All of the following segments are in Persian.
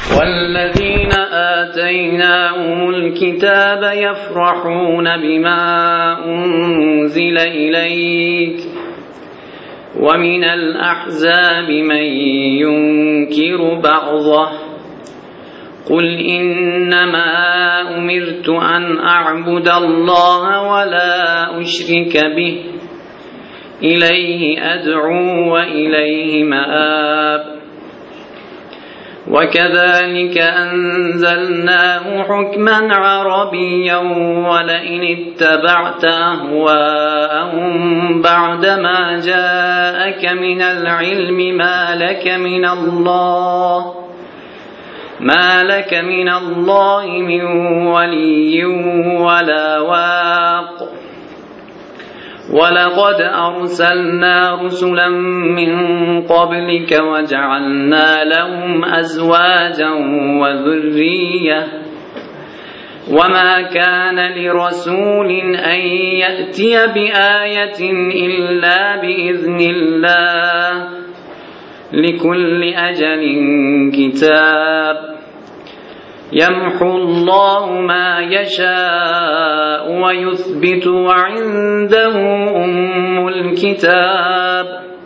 والذين آتيناهم الكتاب يفرحون بما أنزل إليك ومن الأحزاب من ينكر بعضه قل إنما أمرت أن أعبد الله ولا أشرك به إليه أدعو وإليه مآب وكذلك أنزلناه حكما عربيا ولئن اتبعت أهواءهم بعدما جاءك من العلم ما لك من الله من ولي ولا واق ولقد أرسلنا رسلا من قبلك وجعلنا لهم أزواجا وذرية وما كان لرسول أن يأتي بآية إلا بإذن الله لكل أجل كتاب يمحو الله ما يشاء ويثبت وعنده أم الكتاب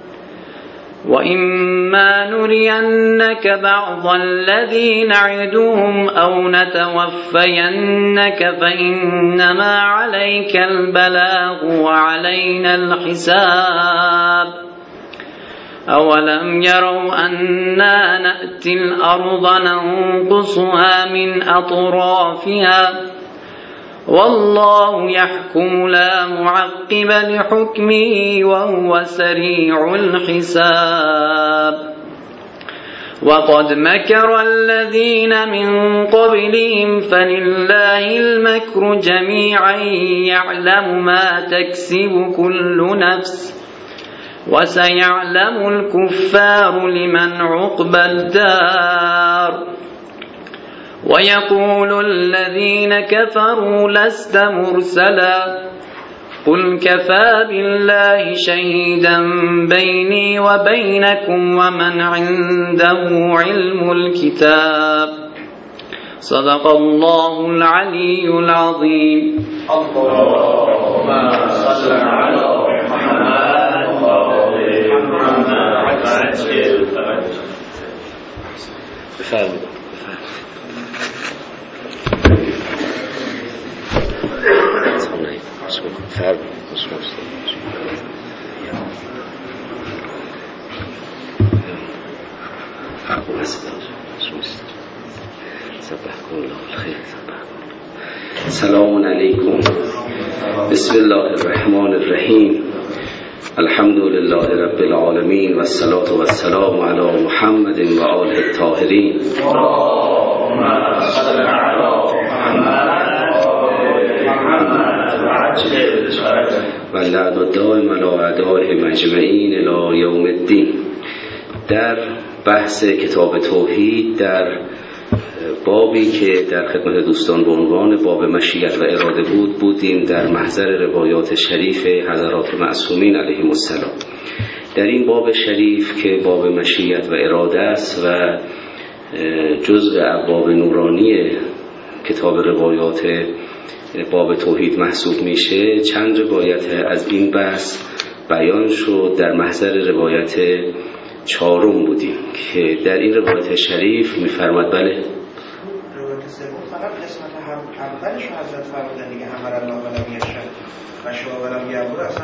وإما نرينك بعض الذي نعدهم أو نتوفينك فإنما عليك البلاغ وعلينا الحساب أولم يروا أنا نأتي الأرض ننقصها من أطرافها والله يحكم لا معقب لحكمه وهو سريع الحساب وقد مكر الذين من قبلهم فلله المكر جميعا يعلم ما تكسب كل نفس وسيعلم الكفار لمن عقبى الدار ويقول الذين كفروا لست مرسلا قل كفى بالله شهيدا بيني وبينكم ومن عنده علم الكتاب صدق الله العلي العظيم. اللهم صل على محمد السلام علیکم. بسم الله الرحمن الرحیم. الحمد لله رب العالمین و الصلاة و السلام علی محمد و آله الطاهرین. اللهم صل علی محمد و لعن الدائم علی اعدائهم اجمعین الی یوم الدین. در بحث کتاب توحید در بابی که در خدمت دوستان به عنوان باب مشیت و اراده بودیم در محضر روایات شریف حضرات معصومین علیهم السلام. در این باب شریف که باب مشیت و اراده است و جزء ابواب نورانی کتاب روایات باب توحید محسوب میشه، چند روایت از این بحث بیان شد. در محضر روایت 4 بودیم که در این روایت شریف میفرماد بله فقط قسمت اولش رو حضرت فرمودن دیگه، امر الله ولم یشاء و شاء ولم یأمر، اصلا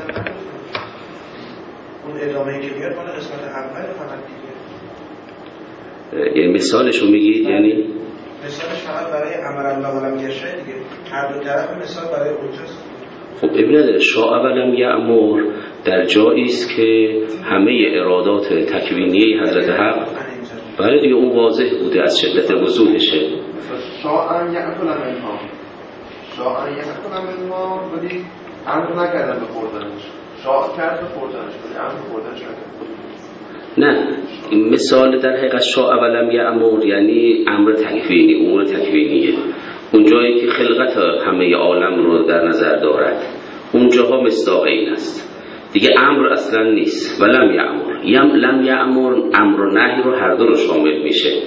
اون ادامه‌ای که میاد مال قسمت اول فقط دیگه. یعنی مثالش رو میگید؟ یعنی مثالش فقط برای امر الله ولم یشاء دیگه، هر دو طرف مثال برای اونجاست. خب ابن شاء ولم یأمر در جایی است که همه ارادات تکوینی حضرت حق برای دیگه اون واضح بوده از شدت وضوحشه. شاعن یأکل منها، شاعن یأکل منها، ولی امر نکردن به خوردنش. شاع کرد به خوردنش ولی امر خوردنش نکرد. نه، این مثال در حقیقت شاء ولم یأمر یعنی امر تکوینی، امور تکوینیه. اون جایی که خلقت همه عالم رو در نظر دارد، اونجاها مصداق این است دیگه. امر اصلا نیست. ولم یأمر، لم یأمر امر و نهی رو هر دو رو شامل میشه.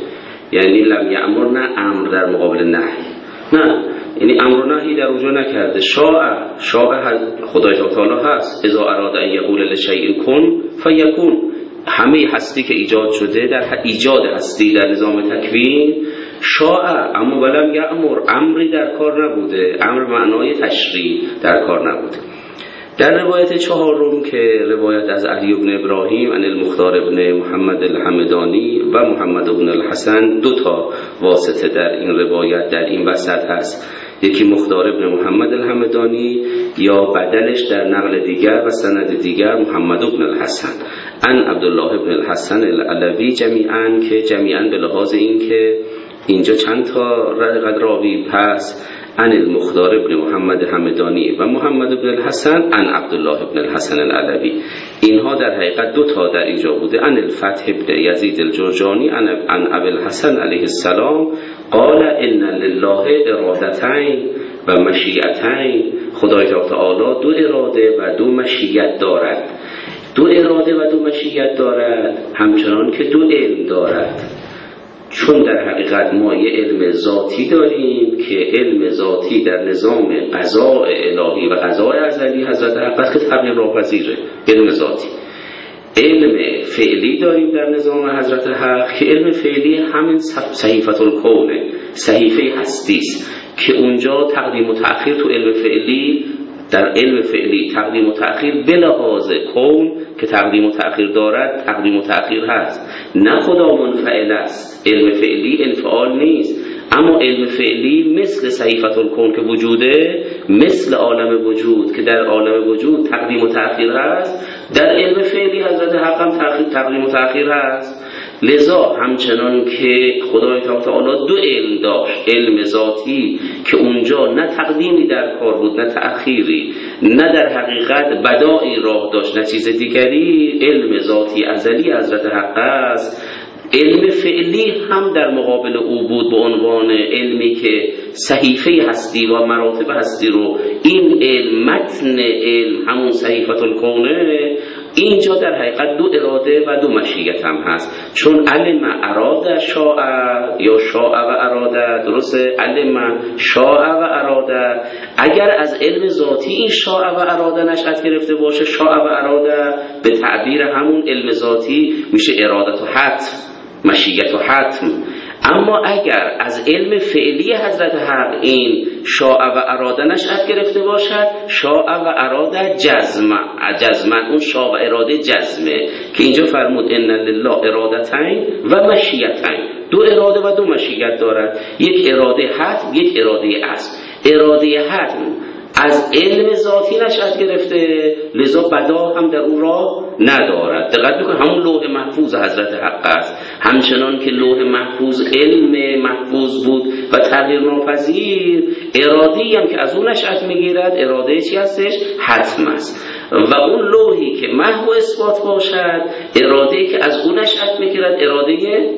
یعنی لم یأمر نه امر در مقابل نهی، نه، یعنی امر و نهی در اونجا نکرده. شاء خدای تعالی هست، اذا اراد ان یقول لشیء کن فیکون. همه هستی که ایجاد شده در ایجاد هستی در نظام تکوین شاء، اما ولم یأمر، امری در کار نبوده، امر معنای تشریع در کار نبوده. در روایت چهارم که روایت از علی بن ابراهیم عن المختار بن محمد الحمدانی و محمد بن الحسن، 2 تا واسطه در این روایت در این وسط هست، یکی مختار بن محمد الحمدانی یا بدلش در نقل دیگر و سند دیگر محمد بن الحسن عن عبدالله بن الحسن العلوی، جمیعاً که جمیعاً به لحاظ این که اینجا چند تا راوی پس عن المختار بن محمد حمدانی و محمد بن الحسن عن عبدالله بن الحسن العلوی. اینها در حقیقت 2 تا در اینجا بوده. عن الفتح بن یزید الجرجانی عن ابی الحسن علیه السلام قال ان لله ارادتین و مشیتین، خدای تعالی 2 اراده و 2 مشیت دارد. 2 اراده و 2 مشیت دارد، همچنان که 2 علم دارد. چون در حقیقت ما یه علم ذاتی داریم که علم ذاتی در نظام قضاء الهی و قضاء ازلی حضرت حق که تغییر ناپذیره، علم ذاتی. علم فعلی داریم در نظام حضرت حق که علم فعلی همین صحیفه الکونه، صحیفه هستی است که اونجا تقدیم و تأخیر تو علم فعلی، در علم فعلی تقدیم و تأخیر به لحاظ کون که تقدیم و تأخیر دارد، تقدیم و تأخیر هست، نه خدا منفعل است. علم فعلی انفعال نیست، اما علم فعلی مثل صحیفه الکون که وجوده، مثل عالم وجود که در عالم وجود تقدیم و تأخیر هست، در علم فعلی حضرت حق هم تقدیم و تأخیر هست. لذا همچنان که خدای تعالی 2 علم داشت، علم ذاتی که اونجا نه تقدیمی در کار بود نه تأخیری، نه در حقیقت بدائی راه داشت نه چیز دیگری، علم ذاتی ازلی حضرت حق است. علم فعلی هم در مقابل او بود به عنوان علمی که صحیفه هستی و مراتب هستی رو، این علم متن علم همون صحیفه الکونه، اینجا در حقیقت 2 اراده و 2 مشیت هم هست. چون علم اراده شاء یا شاء و اراده، درسته؟ علم شاء و اراده، اگر از علم ذاتی این شاء و اراده نشأت گرفته باشه، شاء و اراده به تعبیر همون علم ذاتی میشه اراده و حتم، مشیت و حتم. اما اگر از علم فعلی حضرت حق این شاء و اراده نشأت گرفته باشد، شاء و اراده جزمه، اون شاء و اراده جزمه که اینجا فرمود ان لله ارادتین و مشیتین، 2 اراده و 2 مشیت دارد، یک اراده حتم، یک اراده اصل. اراده حتم از علم ذاتی نشأت گرفته، لذا بدا هم در اون راه ندارد. دقت بکن، همون لوح محفوظ حضرت حق است. همچنان که لوح محفوظ علم محفوظ بود و تغییر ناپذیر، اراده‌ای هم که از اون نشأت میگیرد اراده چی هستش؟ حتم است. و اون لوحی که محو اثبات باشد، اراده‌ای که از اون نشأت میگیرد اراده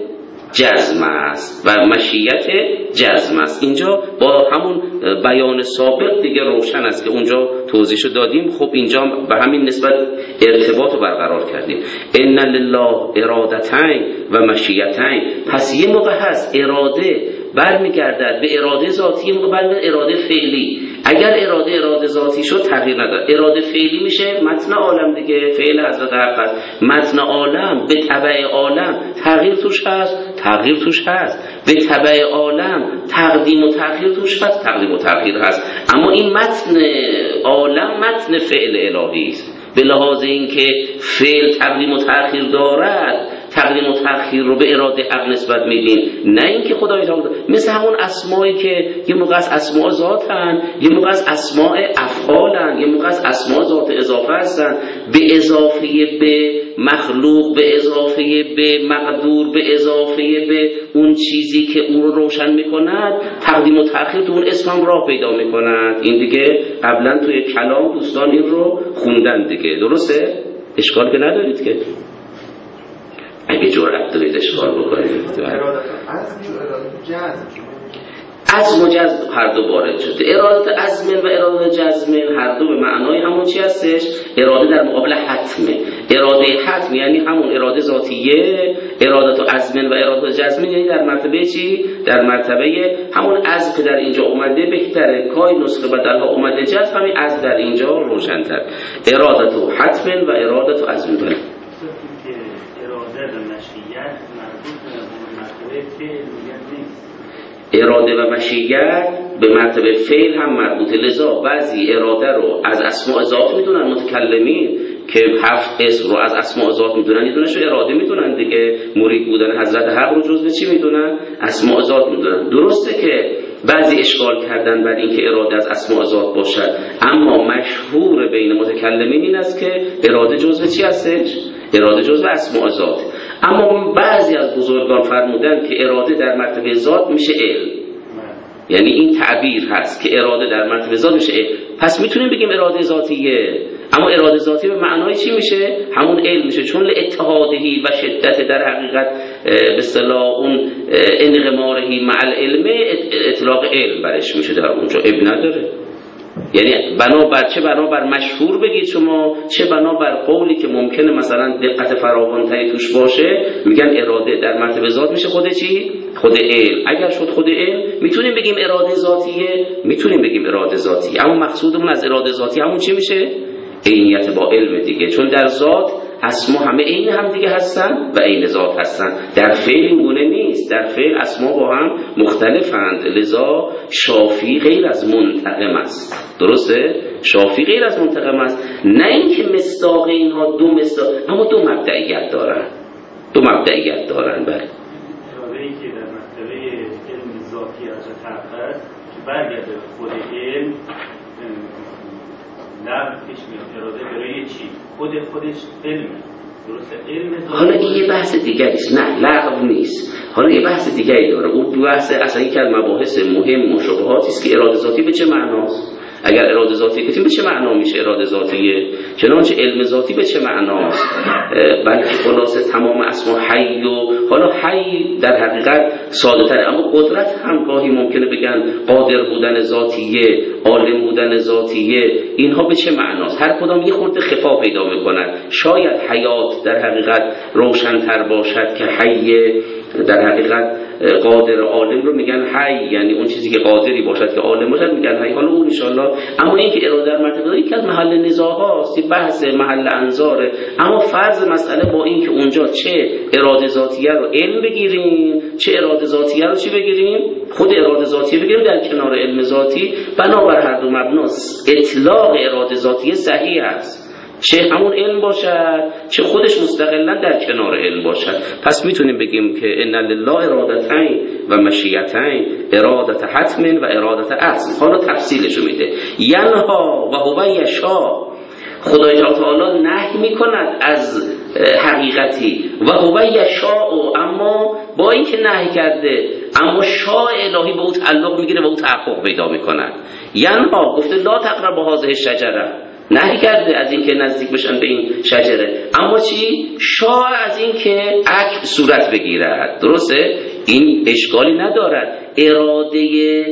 جزم است و مشیت جزم است. اینجا با همون بیان سابق دیگه روشن است که اونجا توضیحشو دادیم. خب اینجا به همین نسبت ارتباط رو برقرار کردیم. ان لله ارادتین و مشیتین. پس یه موقع هست اراده برمیگردد به اراده ذاتی، یه موقع برمیگردد اراده فعلی. اگر اراده ذاتی شد تغییر نداره، اراده فعلی میشه متن عالم دیگه، فعل حضرت حق است. متن عالم به تبع عالم تغییر توش هست، تغییر توش هست. به تبع عالم تقدیم و تأخیر توش هست، تقدیم و تأخیر هست. اما این متن عالم متن فعل الهی است، به لحاظ اینکه فعل تقدیم و تأخیر دارد، تقدیم و تأخیر رو به اراده حق نسبت میدیم، نه اینکه خدای تعالی مثل همون اسمایی که یه موقع از اسماء ذاتن، یه موقع از اسماء افعالن، یه موقع از اسماء ذات اضافه هستن، به اضافه به مخلوق، به اضافه به مقدور، به اضافه به اون چیزی که اون رو روشن میکند، تقدیم و تأخیر تو اون اسم هم راه پیدا میکند. این دیگه قبلا توی کلام دوستان این رو خوندن دیگه، درسته؟ اشکال که ندارید که اگه جرأت دارید اشکال بکنید. عزم و جزم هر دو وارد شده. اراده عزم و اراده جزم هر دو به معنای همون چی هستش؟ اراده در مقابل حتمه. اراده حتم یعنی همون اراده ذاتیه، اراده عزم و اراده جزم یعنی در مرتبه چی؟ در مرتبه همون عزم که در اینجا اومده بهتره، کای نسخه بدلها اومده جزم، همین عزم در اینجا روشن‌تر. اراده حتم و اراده عزم داره. اراده و مشیت به مرتبه فعل هم مربوطه، لذا بعضی اراده رو از اسماء ذات میدونن متکلمین که 7 اسم رو از اسماء ذات میدونن، یه دونه‌شو اراده میدونن دیگه، مرید بودن حضرت حق رو جزء چی میدونن؟ اسماء ذات میدونن. درسته که بعضی اشکال کردن بر این که اراده از اسماء ذات باشد، اما مشهور بین متکلمین این است که اراده جزء چی هستش؟ اراده جزء اسماء ذات. اما بعضی از بزرگان فرمودن که اراده در مرتبه ذات میشه علم، یعنی این تعبیر هست که اراده در مرتبه ذات میشه علم. پس میتونیم بگیم اراده ذاتیه، اما اراده ذاتی به معنای چی میشه؟ همون علم میشه، چون اتحادهی و شدت در حقیقت به اصطلاح اون انغمارهی مع العلم اطلاق علم برش میشه، در اونجا اب نداره. یعنی بنابر مشهور بگید شما، چه بنابر قولی که ممکنه مثلا دقت فراوان‌تری توش باشه، میگن اراده در مرتبه ذات میشه خود چی؟ خود علم. اگر شد خود علم میتونیم بگیم اراده ذاتیه، میتونیم بگیم اراده ذاتی، اما مقصودمون از اراده ذاتی همون چی میشه؟ عینیت با علم دیگه، چون در ذات اسما همه عین هم دیگه هستن و عین ذات هستن. در فعل این گونه نیست، در فعل اسما با هم مختلفند، لذا شافی غیر از منتقم است. درسته؟ شافی غیر از منتقم است، نه اینکه مصداق اینها دو مصداق، اما دو مبدئیت دارن. بله. اراده‌ای که در مرتبه علم ذاتی از حقیقت که برگرده به خود علم، نه پیش میاد اراده برای چی؟ خودش علمه. درسته؟ علم ذاتی. حالا این یه بحث دیگری است، نه لغو نیست. حالا یه بحث دیگری داره، اون بحث اصلا یک از مباحث مهم و شبهاتی است که اراده ذاتی به چه معناست؟ اگر اراده ذاتی گفتیم به چه معنا میشه اراده ذاتیه؟ چنانچه علم ذاتی به چه معناست؟ بلکه خلاصه تمام اسما حی و حالا حی در حقیقت ساده تره، اما قدرت هم گاهی ممکنه بگن قادر بودن ذاتیه، عالم بودن ذاتیه، اینها به چه معناست؟ هر کدام یه خورده خفا پیدا میکنن. شاید حیات در حقیقت روشن‌تر باشد که حی در حقیقت قادر عالم رو میگن حی، یعنی اون چیزی که قادری باشد که عالم باشد میگن حی. حالا اون ان شاءالله، اما این که اراده در مرتبه یکی از محل نزاع هاست، بحث محل انظاره. اما فرض مسئله با این که اونجا چه اراده ذاتیه رو علم بگیریم، چه اراده ذاتیه رو چی بگیریم؟ خود اراده ذاتیه بگیریم در کنار علم ذاتی، بنابر هر دو مبناست اطلاق اراده ذاتیه صحیح است، چه همون علم باشد چه خودش مستقلا در کنار علم باشد. پس میتونیم بگیم که ان لله ارادتین و مشیتین، اراده حتم و اراده عزم. حالا تفصیلشو میده. ینها و هو یشاء، خدای تعالی نهی میکند از حقیقتی، و هو یشاء، اما با اینکه نهی کرده اما شاء الهی به او تعلق میگیره و او تحقق پیدا میکند. ینها گفته لا تقربوا هذه الشجره، نهی کرده از اینکه نزدیک بشن به این شجره، اما چی؟ شاء از اینکه عکس صورت بگیرد. درسته؟ این اشکالی ندارد. اراده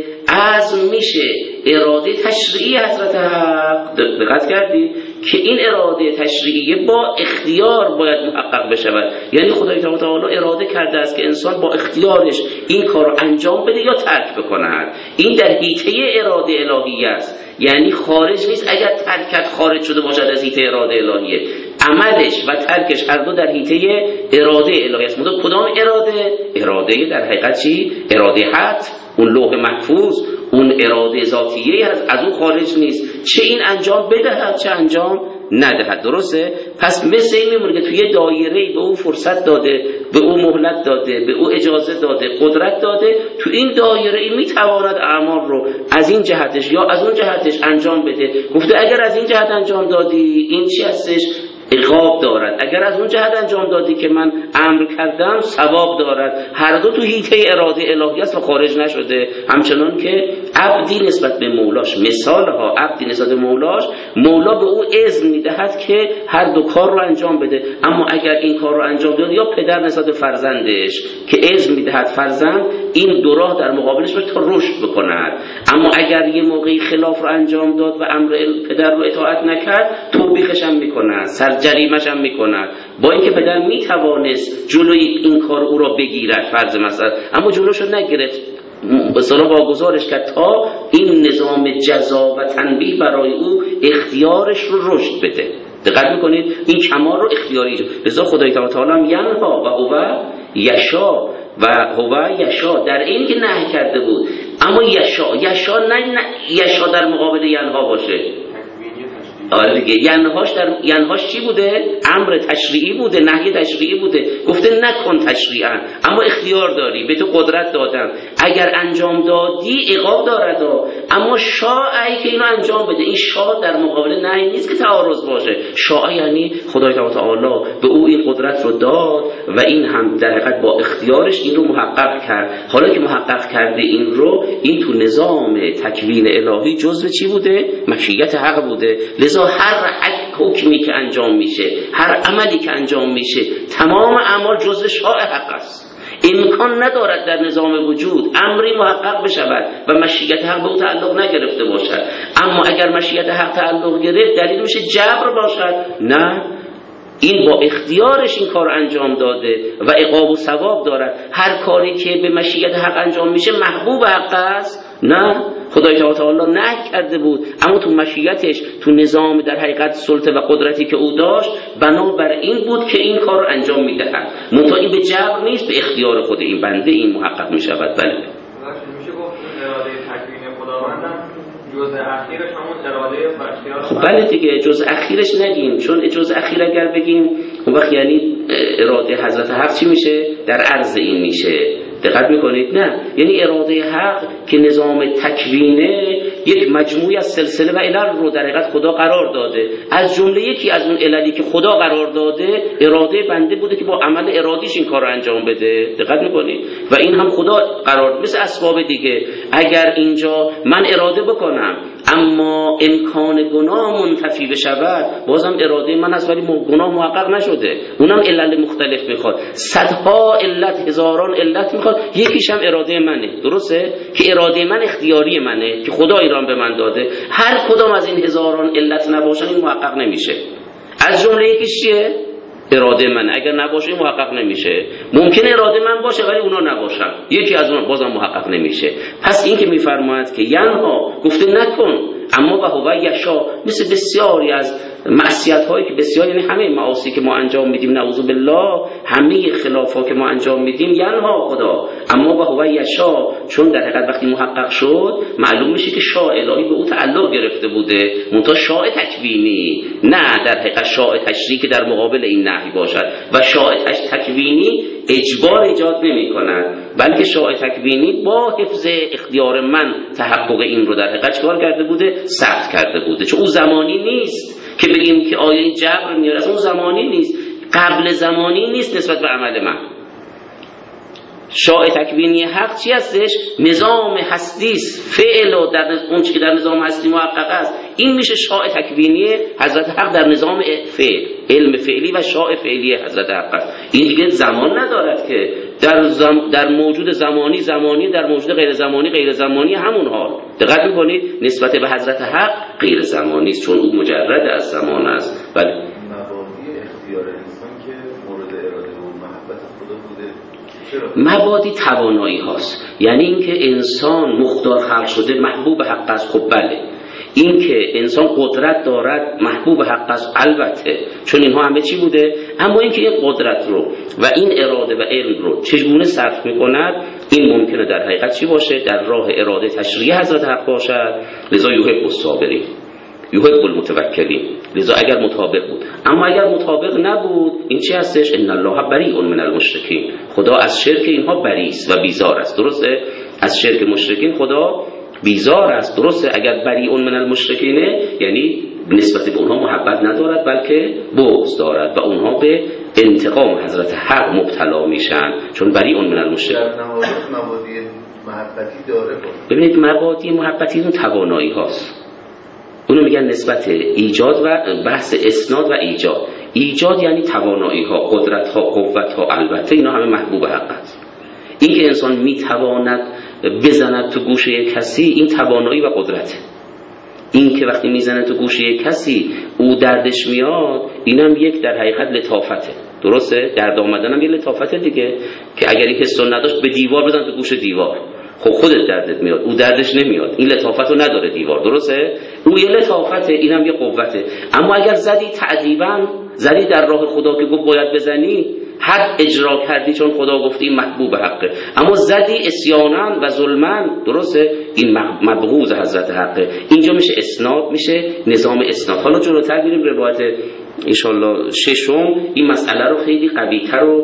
عزم میشه اراده تشریعی حضرت حق. دقت کردی که این اراده تشریعی با اختیار باید محقق بشود، یعنی خدای تعالی اراده کرده است که انسان با اختیارش این کار رو انجام بده یا ترک بکند. این در حیطه اراده الهی است، یعنی خارج نیست. اگر ترکت خارج شده باشد از حیطه اراده الهیه، عملش و ترکش هر دو در حیطه اراده الهی است. مدام کدام اراده؟ اراده در حقیقت چی؟ اراده حق، اون لوح محفوظ، اون اراده ذاتیه از اون خارج نیست، چه این انجام بدهد چه انجام ندهد. درسته؟ پس مثل این میمونه که توی دایره‌ای به او فرصت داده، به او مهلت داده، به او اجازه داده، قدرت داده، تو این دایره‌ای میتواند اعمال رو از این جهتش یا از اون جهتش انجام بده. گفته اگر از این جهت انجام دادی این چی هستش؟ عقاب دارد، اگر از اون جهت انجام دادی که من امر کردم ثواب دارد. هر دو تو حیطه اراده الهی است و خارج نشده. همچنان که عبدی نسبت به مولاش، مثالها عبدی نسبت به مولاش، مولا به او اذن میدهد که هر دو کار رو انجام بده، اما اگر این کار رو انجام داد، یا پدر نسبت به فرزندش که اذن میدهد فرزند این دو راه در مقابلش باشه تا رشد بکند، اما اگر یه موقعی خلاف رو انجام داد و امر پدر رو اطاعت نکرد، توبیخش هم میکنه، جریمش هم میکند. با اینکه پدر میتوانست جلوی این کار او را بگیرد فرض مثلا، اما جلوشو نگرفت، مثلا واگذارش کرد تا این نظام جزا و تنبیه برای او اختیارش رو رشد بده. دقت میکنید این کمال رو اختیاری، لذا خدای تعالی ینها و هو یشا و هو یشا، در این که نهی کرده بود اما یشا نه یشا در مقابل ینها باشه. آره دیگه، ینهاش چی بوده؟ امر تشریعی بوده، نهی تشریعی بوده، گفته نکن تشریعا اما اختیار داری، به تو قدرت دادم، اگر انجام دادی عقاب دارد، اما شاعی که اینو انجام بده. این شاع در مقابل نهی نیست که تعارض باشه، شاع یعنی خدای تعالی به او این قدرت رو داد و این هم در حقیقت با اختیارش این رو محقق کرد. حالا که محقق کرده این رو، این تو نظام تکوین الهی جزء چی بوده؟ مشیت حق بوده. لذا هر حکمی که انجام میشه، هر عملی که انجام میشه، تمام اعمال جزء شاء حق است. امکان ندارد در نظام وجود امری محقق بشود و مشیت حق به او تعلق نگرفته باشد. اما اگر مشیت حق تعلق گرفت دلیل میشه جبر باشد؟ نه، این با اختیارش این کار انجام داده و عقاب و ثواب دارد. هر کاری که به مشیت حق انجام میشه محبوب حق است؟ نه، خدای تعالی نهی کرده بود اما تو مشیتش، تو نظام در حقیقت سلطه و قدرتی که او داشت، بنابر این بود که این کار انجام میدهد. منتها این به جبر نیست، به اختیار خود این بنده این محقق میشود. بله میشه گفت اراده تکوین خداوندم جزء اخیرش همون اراده و اختیار. خب بله دیگه، جزء اخیرش نگیم، چون جزء اخیر اگر بگیم اون وقت یعنی اراده حضرت حق چی میشه؟ در عرض این میشه. دقت میکنید؟ نه، یعنی اراده حق که نظام تکوینه یک مجموعی از سلسله و علل رو در حقیقت خدا قرار داده. از جمله یکی از اون عللی که خدا قرار داده اراده بنده بوده که با عمل ارادیش این کار رو انجام بده. دقت میکنید؟ و این هم خدا قرار، مثل اسباب دیگه. اگر اینجا من اراده بکنم اما امکان گناه منتفی بشود، بازم اراده من است ولی گناه محقق نشده، اونم علل مختلف میخواد، صدها علت، هزاران علت میخواد، یکیش هم اراده منه. درسته که اراده من اختیاری منه که خدا ایران به من داده. هر کدام از این هزاران علت نباشن این محقق نمیشه. از جمله یکیش چیه؟ اراده من. اگر نباشه محقق نمیشه. ممکنه اراده من باشه ولی اونا نباشن، یکی از اونها بازم محقق نمیشه. پس این که میفرماید که ینها، گفته نکن، اما و هو یشا، مثل بسیاری از معصیت هایی که بسیار، یعنی همه معاصی که ما انجام میدیم نعوذ بالله، همه خلافات که ما انجام میدیم ینها خدا، اما و هو یشا، چون در حقیقت وقتی محقق شد معلوم میشه که شاء الهی به او تعلق گرفته بوده، منتها شاء تکوینی، نه در حقیقت شاء تشریعی که در مقابل این نهی باشد. و شاء تکوینی اجبار ایجاد نمی کند، بلکه شاء تکوینی با حفظ اختیار من تحقق این رو در حقیقت چکار کرده بوده؟ ثبت کرده بوده. چون او زمانی نیست که بگیم که آیه جبر میاره، اون زمانی نیست، قبل زمانی نیست نسبت به عمل من. شاء تکوینی حق چی هستش؟ نظام هستیست، فعل و در اون چی که در نظام هستی محقق است، این میشه شاء تکوینی حضرت حق در نظام فعل، علم فعلی و شاء فعلی حضرت حق است. این دیگه زمان ندارد که در موجود زمانی در موجود غیر زمانی همون حال. دقت میکنید؟ نسبت به حضرت حق غیر زمانی است، چون او مجرد از زمان است. ولی مبادی اختیار انسان که مورد اراده و محبت خدا بوده، مبادی توانایی هاست، یعنی اینکه انسان مختار خلق شده محبوب حق است. خب بله، اینکه انسان قدرت دارد محبوب حق است، البته، چون اینها همه چی بوده. اما اینکه این قدرت رو و این اراده و علم رو چگونه صرف میکند، این ممکنه در حقیقت چی باشه؟ در راه اراده تشریعی حضرت حق باشد. لذا یحب الصابرین، یحب المتوکلین. لذا اگر مطابق بود، اما اگر مطابق نبود، این چی هستش؟ ان الله بریء من المشرکین، خدا از شرک اینها بری است و بیزار است. درسته؟ از شرک مشرکین خدا بیزار است. درسته؟ اگر بریء من المشرکین یعنی نسبت به اونها محبت ندارد بلکه بغض دارد و اونها به انتقام حضرت حق مبتلا میشن، چون بریء من المشرکین. در نهایت مبادی محبتی داره. ببینید مبادی محبتی اون توانایی هاست، اونو میگن نسبت ایجاد و بحث اسناد و ایجاد یعنی توانایی ها، قدرت ها، قوت ها، البته اینا همه محبوب حق است. این که انسان میتواند بزند تو گوشه کسی، این توانایی و قدرته. این که وقتی میزنه تو گوش یک کسی او دردش میاد، اینم یک در حقیقت لطافته. درسته؟ درد آمدن هم یه لطافته دیگه، که اگر این حسو نداشت به دیوار بزن تو گوش دیوار، خب خودت دردت میاد، او دردش نمیاد. این لطافت رو نداره دیوار. درسته؟ او یه لطافته، اینم یه قوته. اما اگر زدی تعذیباً، زدی در راه خدا که گفت باید بزنی، حد اجرا کردی چون خدا گفت این محبوب حقه، اما زدی اسیانا و ظلما، درسته؟ این مبغوض حضرت حقه. اینجا میشه اسناد، میشه نظام اسناد. حالا جلوتر میریم روایت انشالله ششم، این مسئله رو خیلی قوی‌تر و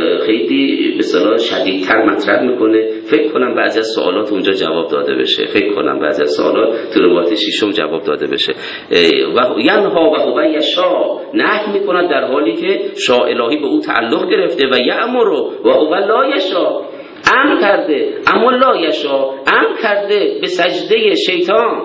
خیلی به اصطلاح شدیدتر مطرح میکنه. فکر کنم بعضی از سوالات اونجا جواب داده بشه، فکر کنم بعضی از سوالات تو روایت ششم جواب داده بشه. و ینها و هو یشاء، نهی میکند در حالی که شاء الهی به او تعلق گرفته، و یأمر و هو لا یشاء، امر کرده اما لا یشاء، امر کرده به سجده شیطان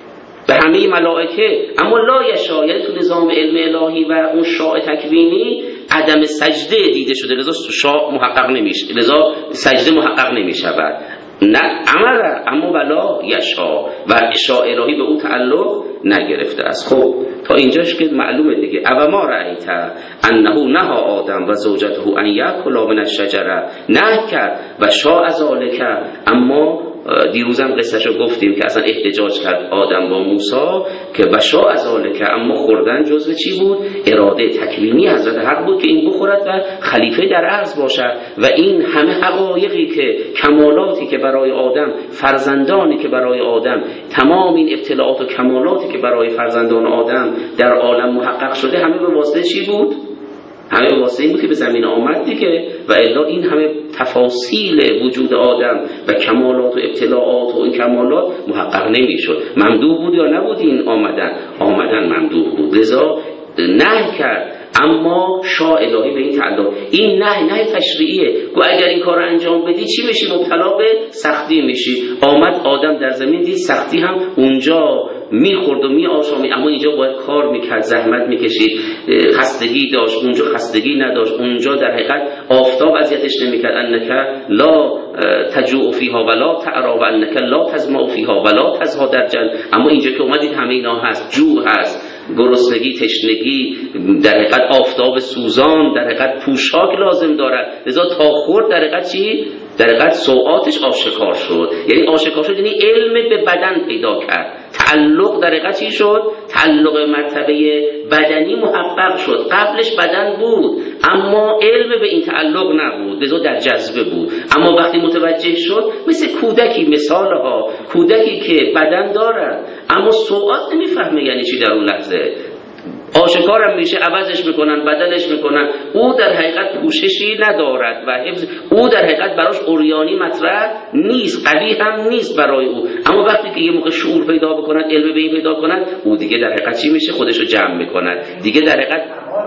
به همه ملائکه، اما لا یشاء، یعنی تو نظام علم الهی و اون شاء تکوینی عدم سجده دیده شده، لذا شاء محقق نمیشه، لذا سجده محقق نمیشود. نه امر اما ولا یشاء، و شاء الهی به او تعلق نگرفته است. خب تا اینجاش که معلومه دیگه. او ما رأیت انه نهى آدم و زوجته ان یأکلا من الشجره، نه کرد و شاء ذلک. اما دیروزم قصهشو گفتیم که اصلا احتجاج کرد آدم با موسی که بشاء ذلک، اما خوردن جزء چی بود؟ اراده تکوینی حضرت حق بود که این بخورد و خلیفه در عرض باشد. و این همه حقایقی که کمالاتی که برای آدم، فرزندانی که برای آدم، تمام این ابتلاعات و کمالاتی که برای فرزندان آدم در عالم محقق شده، همه به واسطه چی بود؟ همه به واسطه این بود که به زمین آمد دیگه. و الا این همه تفاصیل وجود آدم و کمالات و ابتلاعات و این کمالات محقق نمیشد. ممدوح بود یا نبود این آمدن ممدوح بود، لذا نهی کرد. اما شاء الهی به این تعلق، این نهی تشریعیه. گو اگر این کار انجام بدی چی میشی؟ مبتلا به سختی میشی. آمد آدم در زمین، دید سختی هم اونجا میخورد و میآشامید، اما اینجا باید کار میکرد، زحمت میکشید، خستگی داشت، اونجا خستگی نداشت، اونجا در حقیقت آفتاب اذیتش نمیکرد. انک لا تجوع فیها ولا تعری و انک لا تظمأ فیها ولا تضحی در جنة. اما اینجا که اومدید همه اینا هست، جوع هست، گرسنگی، تشنگی، در حقیقت آفتاب سوزان، در حقیقت پوشاک لازم دارد. لذا تا خورد در حقیقت چی؟ در حقیقت سوءاتش آشکار شد. یعنی آشکار شد، یعنی علم به بدن پیدا کرد. تعلق در حقیقت چی شد؟ تعلق مرتبه بدنی محقق شد. قبلش بدن بود اما علم به این تعلق نبود، لذا در جذبه بود. اما وقتی متوجه شد، مثل کودکی، مثالها کودکی که بدن دارد اما سوءات نمیفهمه یعنی چی در اون لحظه، آشکارم میشه، عوضش میکنن، بدلش میکنن، او در حقیقت پوششی ندارد و حفظ، او در حقیقت براش عریانی مطرح نیست، قوی هم نیست برای او. اما وقتی که یه موقع شعور پیدا بکنن، علم به این پیدا کنن، او دیگه در حقیقت چی میشه؟ خودشو جمع میکنن دیگه. در حقیقت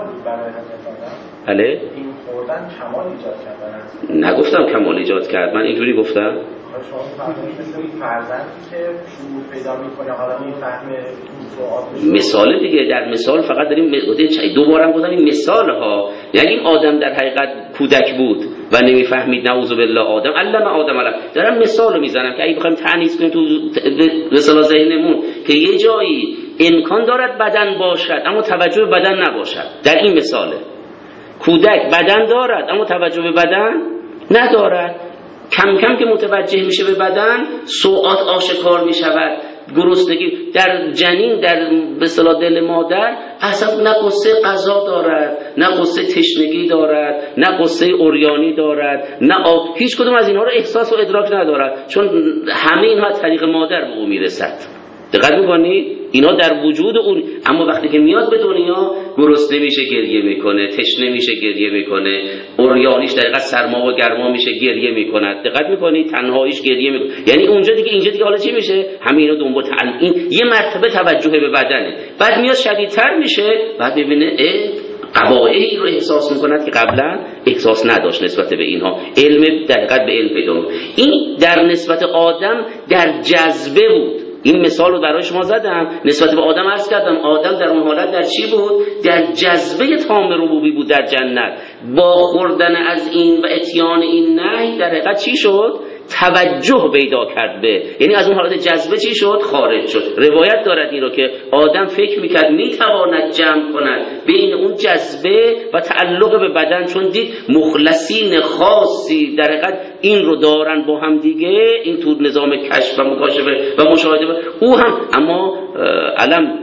بله، این خوردن کمال ایجاد کردن. نگفتم کمال ایجاد کرد، من اینجوری گفتم. شما فرمودید مثل فرزندی که شعور پیدا میکنه، حالا میفهمه مثال دیگه. در مثال فقط داریم دوبارم گفتم این مثال ها، یعنی این آدم در حقیقت کودک بود و نمیفهمید، نعوذ بالله، آدم علم آدم علم. دارم مثال رو میزنم که اگه بخوایم تعنیف کنیم تو مثلا ذهنمون که یه جایی امکان دارد بدن باشد اما توجه به بدن نباشد. در این مثاله کودک بدن دارد اما توجه به بدن ندارد. کم کم که متوجه میشه به بدن، سوءات آشکار میشود. گرسنگی در جنین، در به اصطلاح دل مادر، اصلا نه قصه غذا دارد، نه قصه تشنگی دارد، نه قصه عریانی دارد، نه هیچ کدوم از اینها رو احساس و ادراک ندارد، چون همه اینها از طریق مادر به او میرسد. دقت می‌کنید؟ اینا در وجود اون، اما وقتی که میاد به دنیا گرسنه میشه، گریه میکنه، تشنه میشه، گریه میکنه، عریانیش در حقیقت سرما و گرما میشه، گریه میکنه. دقت میکنید؟ تنهاییش گریه میکنه. یعنی اونجا دیگه، اینجا دیگه حالا چی میشه؟ همینا دنبال این یه مرتبه توجه به بدنه. بعد میاد شدیدتر میشه، بعد ببینه قبایعی رو احساس میکند که قبلا احساس نداشت نسبت به اینها. علم در حقیقت به علم پیدا میکنه. این در نسبت آدم در جذبه بود. این مثال رو برای شما زدم، نسبت به آدم عرض کردم. آدم در اون حالت در چی بود؟ در جذبه تام ربوبی بود در جنت. با خوردن از این و اتیان این نهی در حقیقت چی شد؟ توجه پیدا کرد به، یعنی از اون حالت جذبه چی شد؟ خارج شد. روایت دارد این رو که آدم فکر میکرد میتواند جمع کند بین اون جذبه و تعلق به بدن، چون دید مخلصین خاصی در حقیقت این رو دارن با هم دیگه، این تو نظام کشف و مکاشفه و مشاهده او هم. اما علم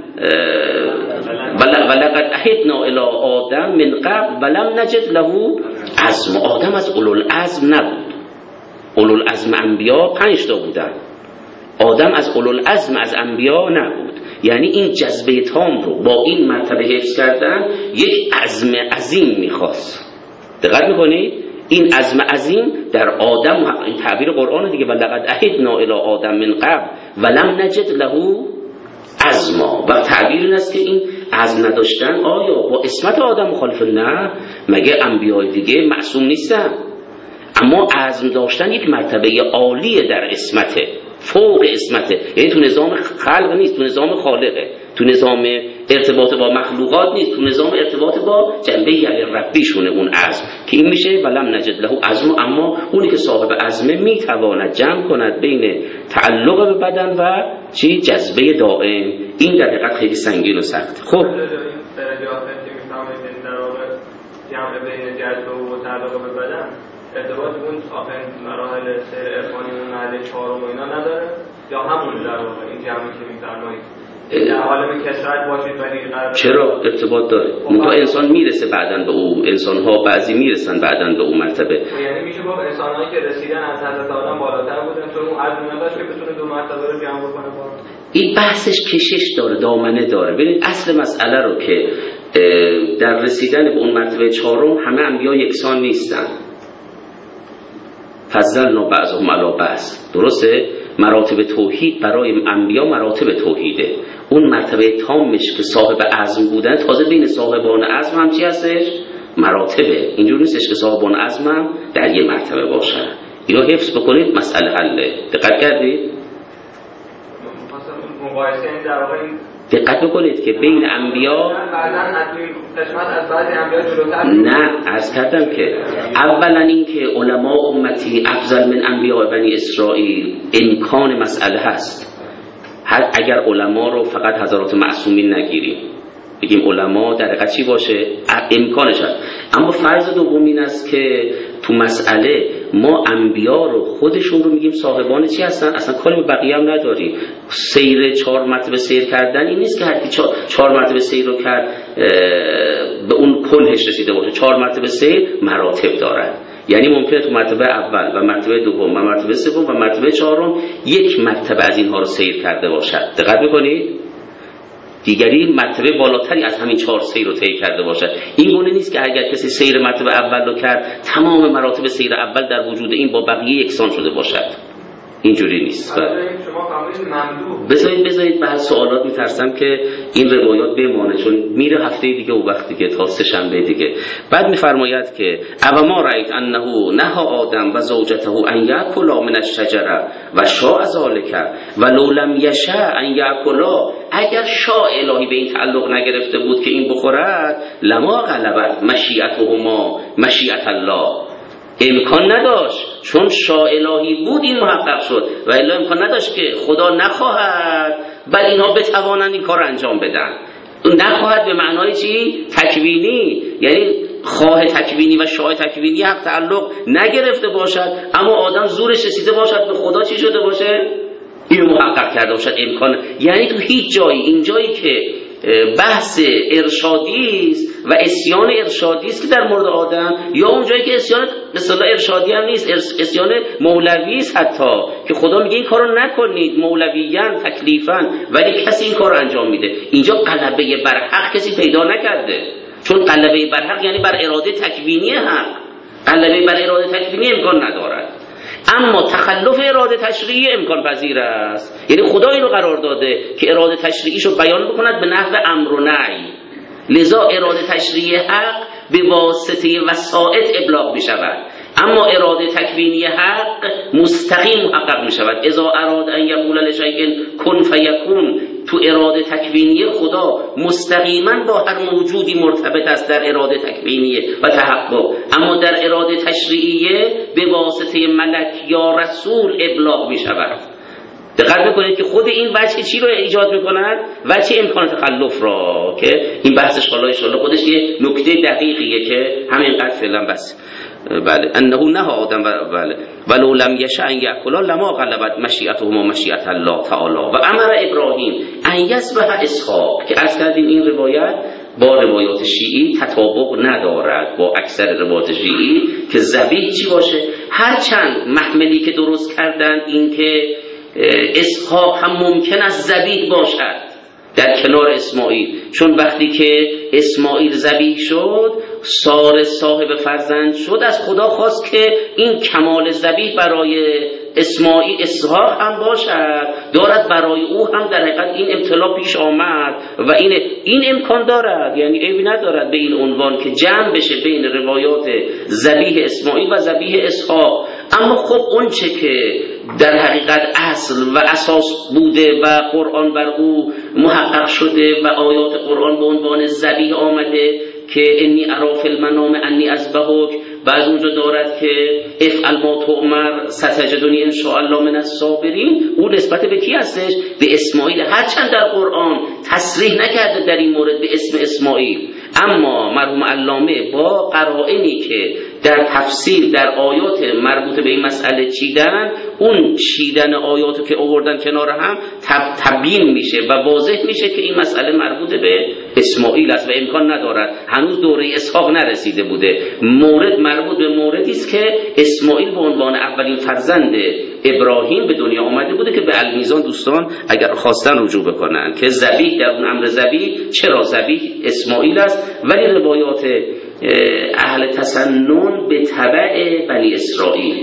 ولقد عهدنا الی آدم من قبل ولم نجد له عزم. آدم از اولوالعزم نبود. اولوالعزم انبیا 5 تا بودن، آدم از اولوالعزم از انبیا نبود. یعنی این جذبه تام رو با این مرتبه حفظ کردن یک عزم عظیم میخواست. دقت میکنید؟ این عزم عظیم در آدم، این تعبیر قرآن دیگه، ولقد عهدنا الی آدم من قبل ولم نجد له عزما. و تعبیر این است که این عزم نداشتن آیا با اسمت آدم مخالف؟ نه، مگه انبیای دیگه معصوم نیستن؟ اما عزم داشتن یک مرتبه عالیه در اسمته، فوق اسمته. یعنی تو نظام خلق نیست، تو نظام خالقه، تو نظام ارتباط با مخلوقات نیست، تو نظام ارتباط با جنبه یعنی ربیشونه اون عزم که این میشه ولم نجد له عزم. اما اونی که صاحب عزمه میتواند جمع کند بین تعلق به بدن و چی؟ جذبه دائم. این در حقیقت خیلی سنگین و سخت. خب جمع بین جذبه و تعلق به بدن ارتباط اون آخرین مراحل سیر عرفانی اون مرحله 4 و اینا نداره، یا همون در واقع این جمعی که می‌فرمایید در عالم کثرت باشید ولی چرا ارتباط داره؟ منتها انسان میرسه بعداً به او، انسان‌ها بعضی میرسن بعداً به اون مرتبه. یعنی میشه گفت انسان‌هایی که رسیدن از حضرت آدم بالاتر بودن چون اون عزم نداشت که بتونه 2 مرتبه رو جمع بکنه. این بحثش کشش داره، دامنه داره. ببینید اصل مسئله رو که در رسیدن به اون مرتبه 4 همه انبیا یکسان نیستن. فضلنا بعضهم علی بعض. درسته؟ مراتب توحید برای انبیا مراتب توحیده. اون مرتبه تامش که صاحب عزم بودن، تازه بین صاحبان عزم هم چی هستش؟ مراتبه. اینجور نیستش که صاحبان عزم هم در یه مرتبه باشن. اینو حفظ بکنید، مسئله حله. دقت کردید؟ دقت بکنید که بین انبیا نه، عرض کردم که اولا این که علماء امتی افضل من انبیاء بنی اسرائیل امکان مسئله هست. اگر علما رو فقط حضرات معصومین نگیریم، بگیم علما در حقیقت چی باشه، امکانش هست. اما فرض دوم این است که تو مسئله ما انبیا رو خودشون رو میگیم صاحبان چی هستن، اصلا کاری به بقیه هم نداریم. سیر 4 مرتبه سیر کردن این نیست که هر کی 4 مرتبه سیر رو کرد به اون کلش رسیده باشه. 4 مرتبه سیر مراتب دارن. یعنی ممکنه تو مرتبه اول و مرتبه دوم و مرتبه سوم و مرتبه 4 یک مرتبه از اینها رو سیر کرده باشد. دقت می‌کنید؟ دیگری مرتبه بالاتری از همین 4 سیر رو طی کرده باشد. این گونه نیست که اگر کسی سیر مرتبه اول رو کرد تمام مراتب سیر اول در وجود این با بقیه یکسان شده باشد. اینجوری نیست. شما فهمیدید بذارید بعد سوالات میترسم که این روایات بمانه، چون میره هفته دیگه و وقتی که تا 3 شنبه دیگه. بعد میفرماید که اوما رأیت انه نهى آدم و زوجته ان یاکلا من الشجره و شاء ذلك ولو لم یشاء ان یاکلا. اگر شاء الهی به این تعلق نگرفته بود که این بخورد، لما غلبت مشیئتهما مشیئت الله. امکان نداشت، چون شاء الهی بود این محقق شد، و الا امکان نداشت که خدا نخواهد بل اینها بتوانند این کار رو انجام بدن. نخواهد به معنای چی؟ تکوینی، یعنی خواه تکوینی و شاء تکوینی حق تعلق نگرفته باشد، اما آدم زورش رسیده باشد به خدا چی شده باشه؟ اینو محقق کرده باشد. امکان، یعنی تو هیچ جایی، این جایی که بحث ارشادی است و اسیان ارشادی است که در مورد آدم، یا اون جایی که اسیان به اصطلاح ارشادی هم نیست، اسیان مولوی است حتی، که خدا میگه این کارو نکنید مولویان تکلیفاً، ولی کسی این کارو انجام میده. اینجا غلبه بر حق کسی پیدا نکرده، چون غلبه بر حق یعنی بر اراده تکوینی حق. غلبه بر اراده تکوینی امکان ندارد، اما تخلف اراده تشریعی امکان پذیر است. یعنی خدا اینو قرار داده که اراده تشریعیشو بیان بکند به نحو امر و نهی، لذا اراده تشریعی حق به واسطه وسائط ابلاغ می شود، اما اراده تکوینی حق مستقیم محقق می شود. اذا اراد ان یقول لشیء کن فیکون، تو اراده تکوینی خدا مستقیما با هر موجودی مرتبط است در اراده تکوینیه و تحقق، اما در اراده تشریعیه به واسطه ملک یا رسول ابلاغ می شود. دقت بکنید که خود این وجه چی رو ایجاد میکنن؟ وجه امکان تخلف را، که این بحثش حالا ان شاءالله خودش یه نکته دقیقیه که همینقدر فعلا بس. بله انه نه آدم بله ولو لم یشاء ان یاکلا لما غلبت مشیئتهما مشیئت الله تعالی و امر ابراهیم ان یذبح اسحاق، که عرض کردیم این روایت با روایات شیعی تطابق ندارد با اکثر روایات شیعی که ذبیح چی باشه. هرچند محملی که درست کردن این که اسحاق هم ممکن است ذبیح باشد در کنار اسماعیل، چون وقتی که اسماعیل ذبیح شد سار صاحب فرزند شد، از خدا خواست که این کمال ذبیح برای اسماعیل اسحاق هم باشد، دارد برای او هم در حقیقت این امتلا پیش آمد و این امکان دارد، یعنی عیبی ندارد به این عنوان که جمع بشه بین روایات ذبیح اسماعیل و ذبیح اسحاق. اما خب اون چه که در حقیقت اصل و اساس بوده و قرآن بر او محقق شده و آیات قرآن به عنوان ذبیح آمده که انی اری فی المنام انی اذبحک، بعد اونجا دارد که افعل ما تؤمر ستجدنی ان شاء الله من الصابرین، اون نسبت به کی هستش؟ به اسماعیل، هرچند در قرآن تصریح نکرده در این مورد به اسم اسماعیل، اما مرحوم علامه با قرائنی که در تفسیر در آیات مربوط به این مسئله چیدن، اون چیدن آیاتو که آوردن کنار هم تبیین میشه و واضح میشه که این مسئله مربوط به اسماعیل است و امکان ندارد، هنوز دوره اسحاق نرسیده بوده. مورد مربوط به موردی است که اسماعیل به عنوان اولین فرزند ابراهیم به دنیا آمده بوده که به المیزان دوستان اگر خواستن رجوع بکنن که ذبیح در اون امر ذبیح چرا ذبیح اسماعیل است، ولی روایات اهل تسنن به تبع بنی اسرائیل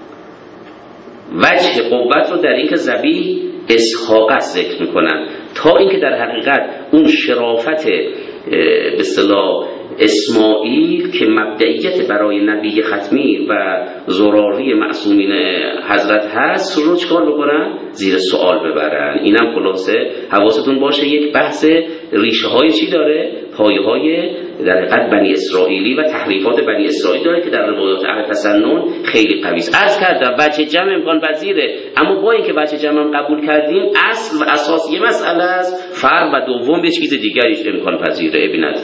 وجه قوت رو در اینکه ذبیح اسحاق است ذکر میکنن، تا اینکه در حقیقت اون شرافت به اصطلاح اسماعیل که مبدئیت برای نبی ختمی و زراری معصومین حضرت هست رو چکار بکنن؟ زیر سوال ببرن. اینم خلاصه حواستون باشه یک بحث ریشه های چی داره؟ پایه های در حقیقت بنی اسرائیلی و تحریفات بنی اسرائیل داره که در روایات اهل تسنن خیلی قوی است. عرض کردم وجه جمع امکان پذیره، اما با اینکه وجه جمع هم قبول کردیم اصل و اساس یه مسئله است، فرع و دوم به چیز دیگریش امکان پذیره. ببینید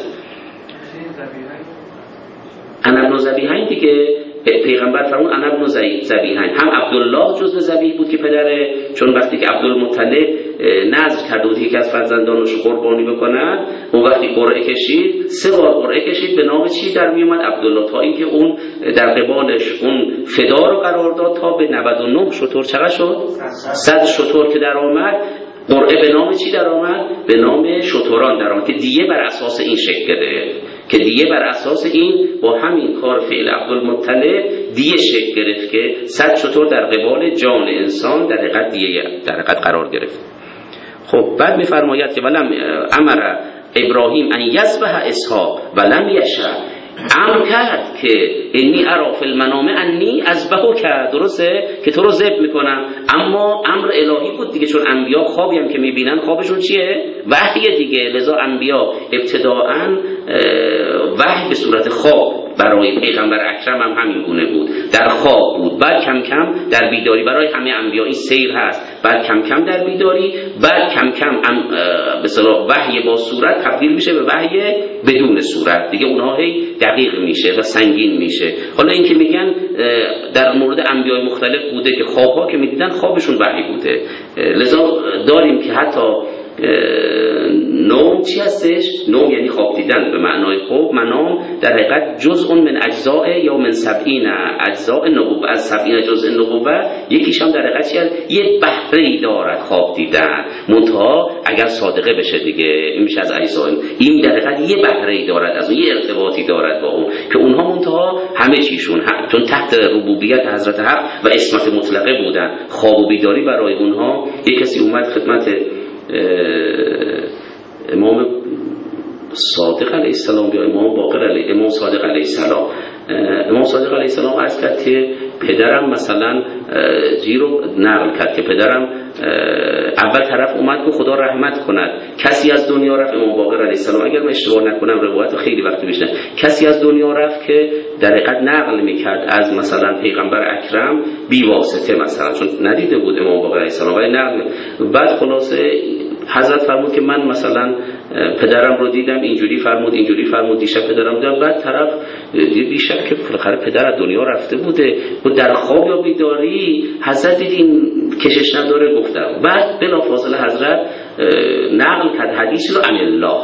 انا ابن ذبیحین دیگه پیغمبر فرمود انا ابن ذبیحین، هم عبدالله جزو ذبیح بود که پدره، چون وقتی که عبدالمطلب نذر کرده بود یکی از فرزندانش قربانی بکنن، اون وقتی قرعه کشید 3 بار قرعه کشید به نام چی در میومد؟ عبدالله، تا اینکه اون در قبالش اون فدا رو قرار داد تا به 99 شتر چقدر شد؟ 100 شتر که در آمد، قرعه به نام چی در آمد؟ به نام شتران در آمد که دیگه بر اساس این شکل گرفت، که دیگه بر اساس این با همین کار فعل عبدالمطلب دیگه شکل گرفت که 100 شتر در قبال جان انسان در حقیقت دیگه در حقیقت قرار گرفت. خب بعد میفرماید که ولم امر ابراهیم ان یذبح اسحاق ولم یشاء، امر کرد که انی اری فی المنام انی اذبحک، درسته که تو رو ذبح میکنم، اما امر الهی بود دیگه، چون انبیا خوابی هم که میبینن خوابشون چیه؟ وحی دیگه، لذا انبیا ابتداءً وحی به صورت خواب برای پیغمبر اکرم هم همین گونه بود، در خواب بود، بعد کم کم در بیداری، برای همه انبیا این سیر هست، بعد کم کم در بیداری، بعد کم کم به اصطلاح وحی با صورت تبدیل میشه به وحی بدون صورت دیگه، اونها هی دقیق میشه و سنگین میشه. حالا این که میگن در مورد انبیای مختلف بوده که خوابها که میدیدن خوابشون وحی بوده، لذا داریم که حتی نوم چی هستش؟ نوم یعنی خواب دیدن به معنای خواب، منام در حقیقت جزء من اجزاء یا من 70 اجزاء نبوه، از 70 جزء نبوه یکیش هم در حقیقت یه بهره‌ای دارد خواب دیدن، منتها اگر صادقه بشه دیگه این میشه از اجزاء، این در حقیقت یه بهره‌ای دارد، از اون یه ارتباطی دارد با اون که اونها منتها همه چیشون چون تحت ربوبیت حضرت حق و عصمت مطلقه بودن، خواب و بیداری برای اونها. یک کسی اومد خدمت امام صادق علیه السلام یا امام باقر علیه، امام صادق علیه السلام، امام صادق علیه السلام عرض کرد که پدرم مثلا رو نقل کرد که پدرم اول طرف اومد که خدا رحمت کند، کسی از دنیا رفت، امام باقر علیه السلام اگر من اشتباه نکنم روایت خیلی وقت میشه، کسی از دنیا رفت که در حقیقت نقل میکرد از مثلا پیغمبر اکرم بی واسطه، مثلا چون ندیده بود امام باقر علیه السلام ولی نقل. بعد خلاصه حضرت فرمود که من مثلا پدرم رو دیدم اینجوری فرمود دیشب پدرم دیدم. بعد طرف دیشب که بالاخره پدر از دنیا رفته بوده و در خواب یا بیداری حضرت دید این کشش نداره گفتم. بعد بلافاصله حضرت نقل کرد حدیث رو عن الله،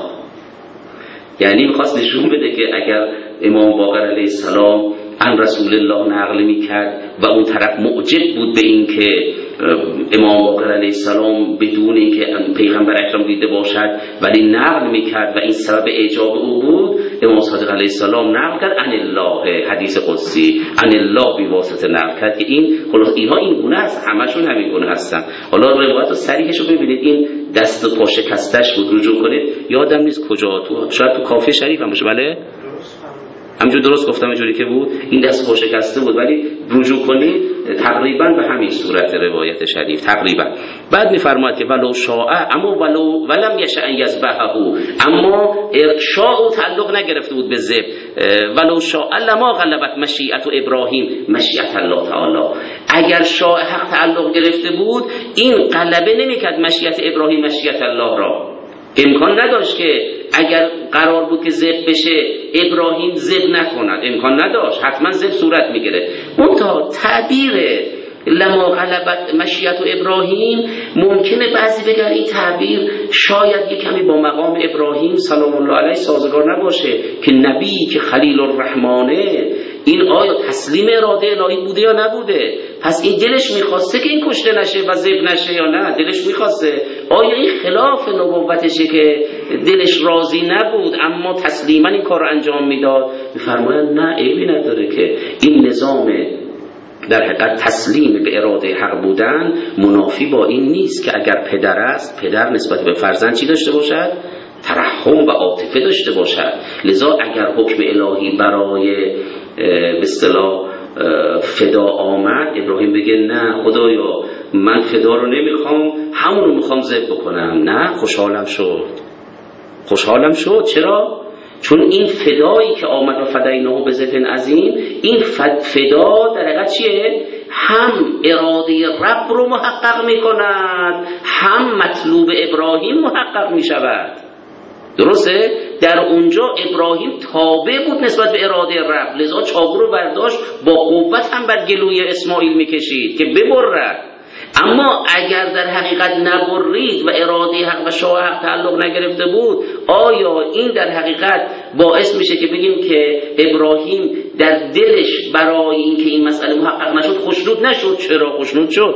یعنی میخواست نشون بده که اگر امام باقر علیه السلام عن رسول الله نقل میکرد و اون طرف معجب بود به این که امام باقر علیه السلام بدون اینکه پیغمبر اکرم دیده باشد ولی نقل میکرد و این سبب اعجاب او بود، امام صادق علیه السلام نقل کرد عن الله، حدیث قدسی عن الله بی واسطه نقل کرد. که این خلاص اینها این گونه است، همشون همین گونه هستن. حالا روایت صریحش رو ببینید، این دست و پا شکستش بود، رجوع کنید، یادم نیست کجا، تو شاید تو کافی شریف هم باشه. بله همینجور درست گفتم اینجوری که بود، این دست پا شکسته بود، ولی رجوع کنید تقریبا به همین صورت روایت شریف تقریبا. بعد میفرماید که ولو شاء اما ولم یشاء یذبحه، اما شاء تعلق نگرفته بود به ذبح، ولو شاء لما غلبت مشیئت ابراهیم مشیئت الله تعالی، اگر شاء حق تعلق گرفته بود این غلبه نمیکرد مشیئت ابراهیم مشیئت الله را. امکان نداشت که اگر قرار بود که ذبح بشه ابراهیم ذبح نکند، امکان نداشت، حتما ذبح صورت میگیره. منتها تعبیر لما غلبت مشیت ابراهیم ممکنه بعضی بگن این تعبیر شاید یک کمی با مقام ابراهیم سلام الله علیه سازگار نباشه که نبی که خلیل الرحمانه، این آیا تسلیم اراده الهی بوده یا نبوده؟ پس این دلش میخواسته که این کشته نشه و ذبح نشه یا نه؟ دلش میخواسته. آیا این خلاف نبوتشه که دلش راضی نبود اما تسلیما این کار رو انجام میداد؟ میفرمایند نه، عیبی نداره که این نظام در حقیقت تسلیم به اراده حق بودن منافی با این نیست که اگر پدر است، پدر نسبت به فرزند چی داشته باشد؟ ترحم و عاطفه داشته باشد. لذا اگر حکم الهی برای به اصطلاح فدا آمد، ابراهیم بگه نه خدایا من فدا رو نمیخوام، همون رو میخوام ذبح بکنم، نه خوشحالم شد. چرا؟ چون این فدایی که آمد و فدیناه بذبح عظیم، این فدا در حقیقت چیه؟ هم اراده رب رو محقق میکند، هم مطلوب ابراهیم محقق میشود. درسته؟ در اونجا ابراهیم تابع بود نسبت به اراده رب، لذا چاقو رو برداشت با قوت هم بر گلوی اسماعیل میکشید که ببرد. اما اگر در حقیقت نبرید و اراده حق و شاه حق تعلق نگرفته بود، آیا این در حقیقت باعث میشه که بگیم که ابراهیم در دلش برای این که این مسئله محقق نشد خوشنود نشد؟ چرا خوشنود شد؟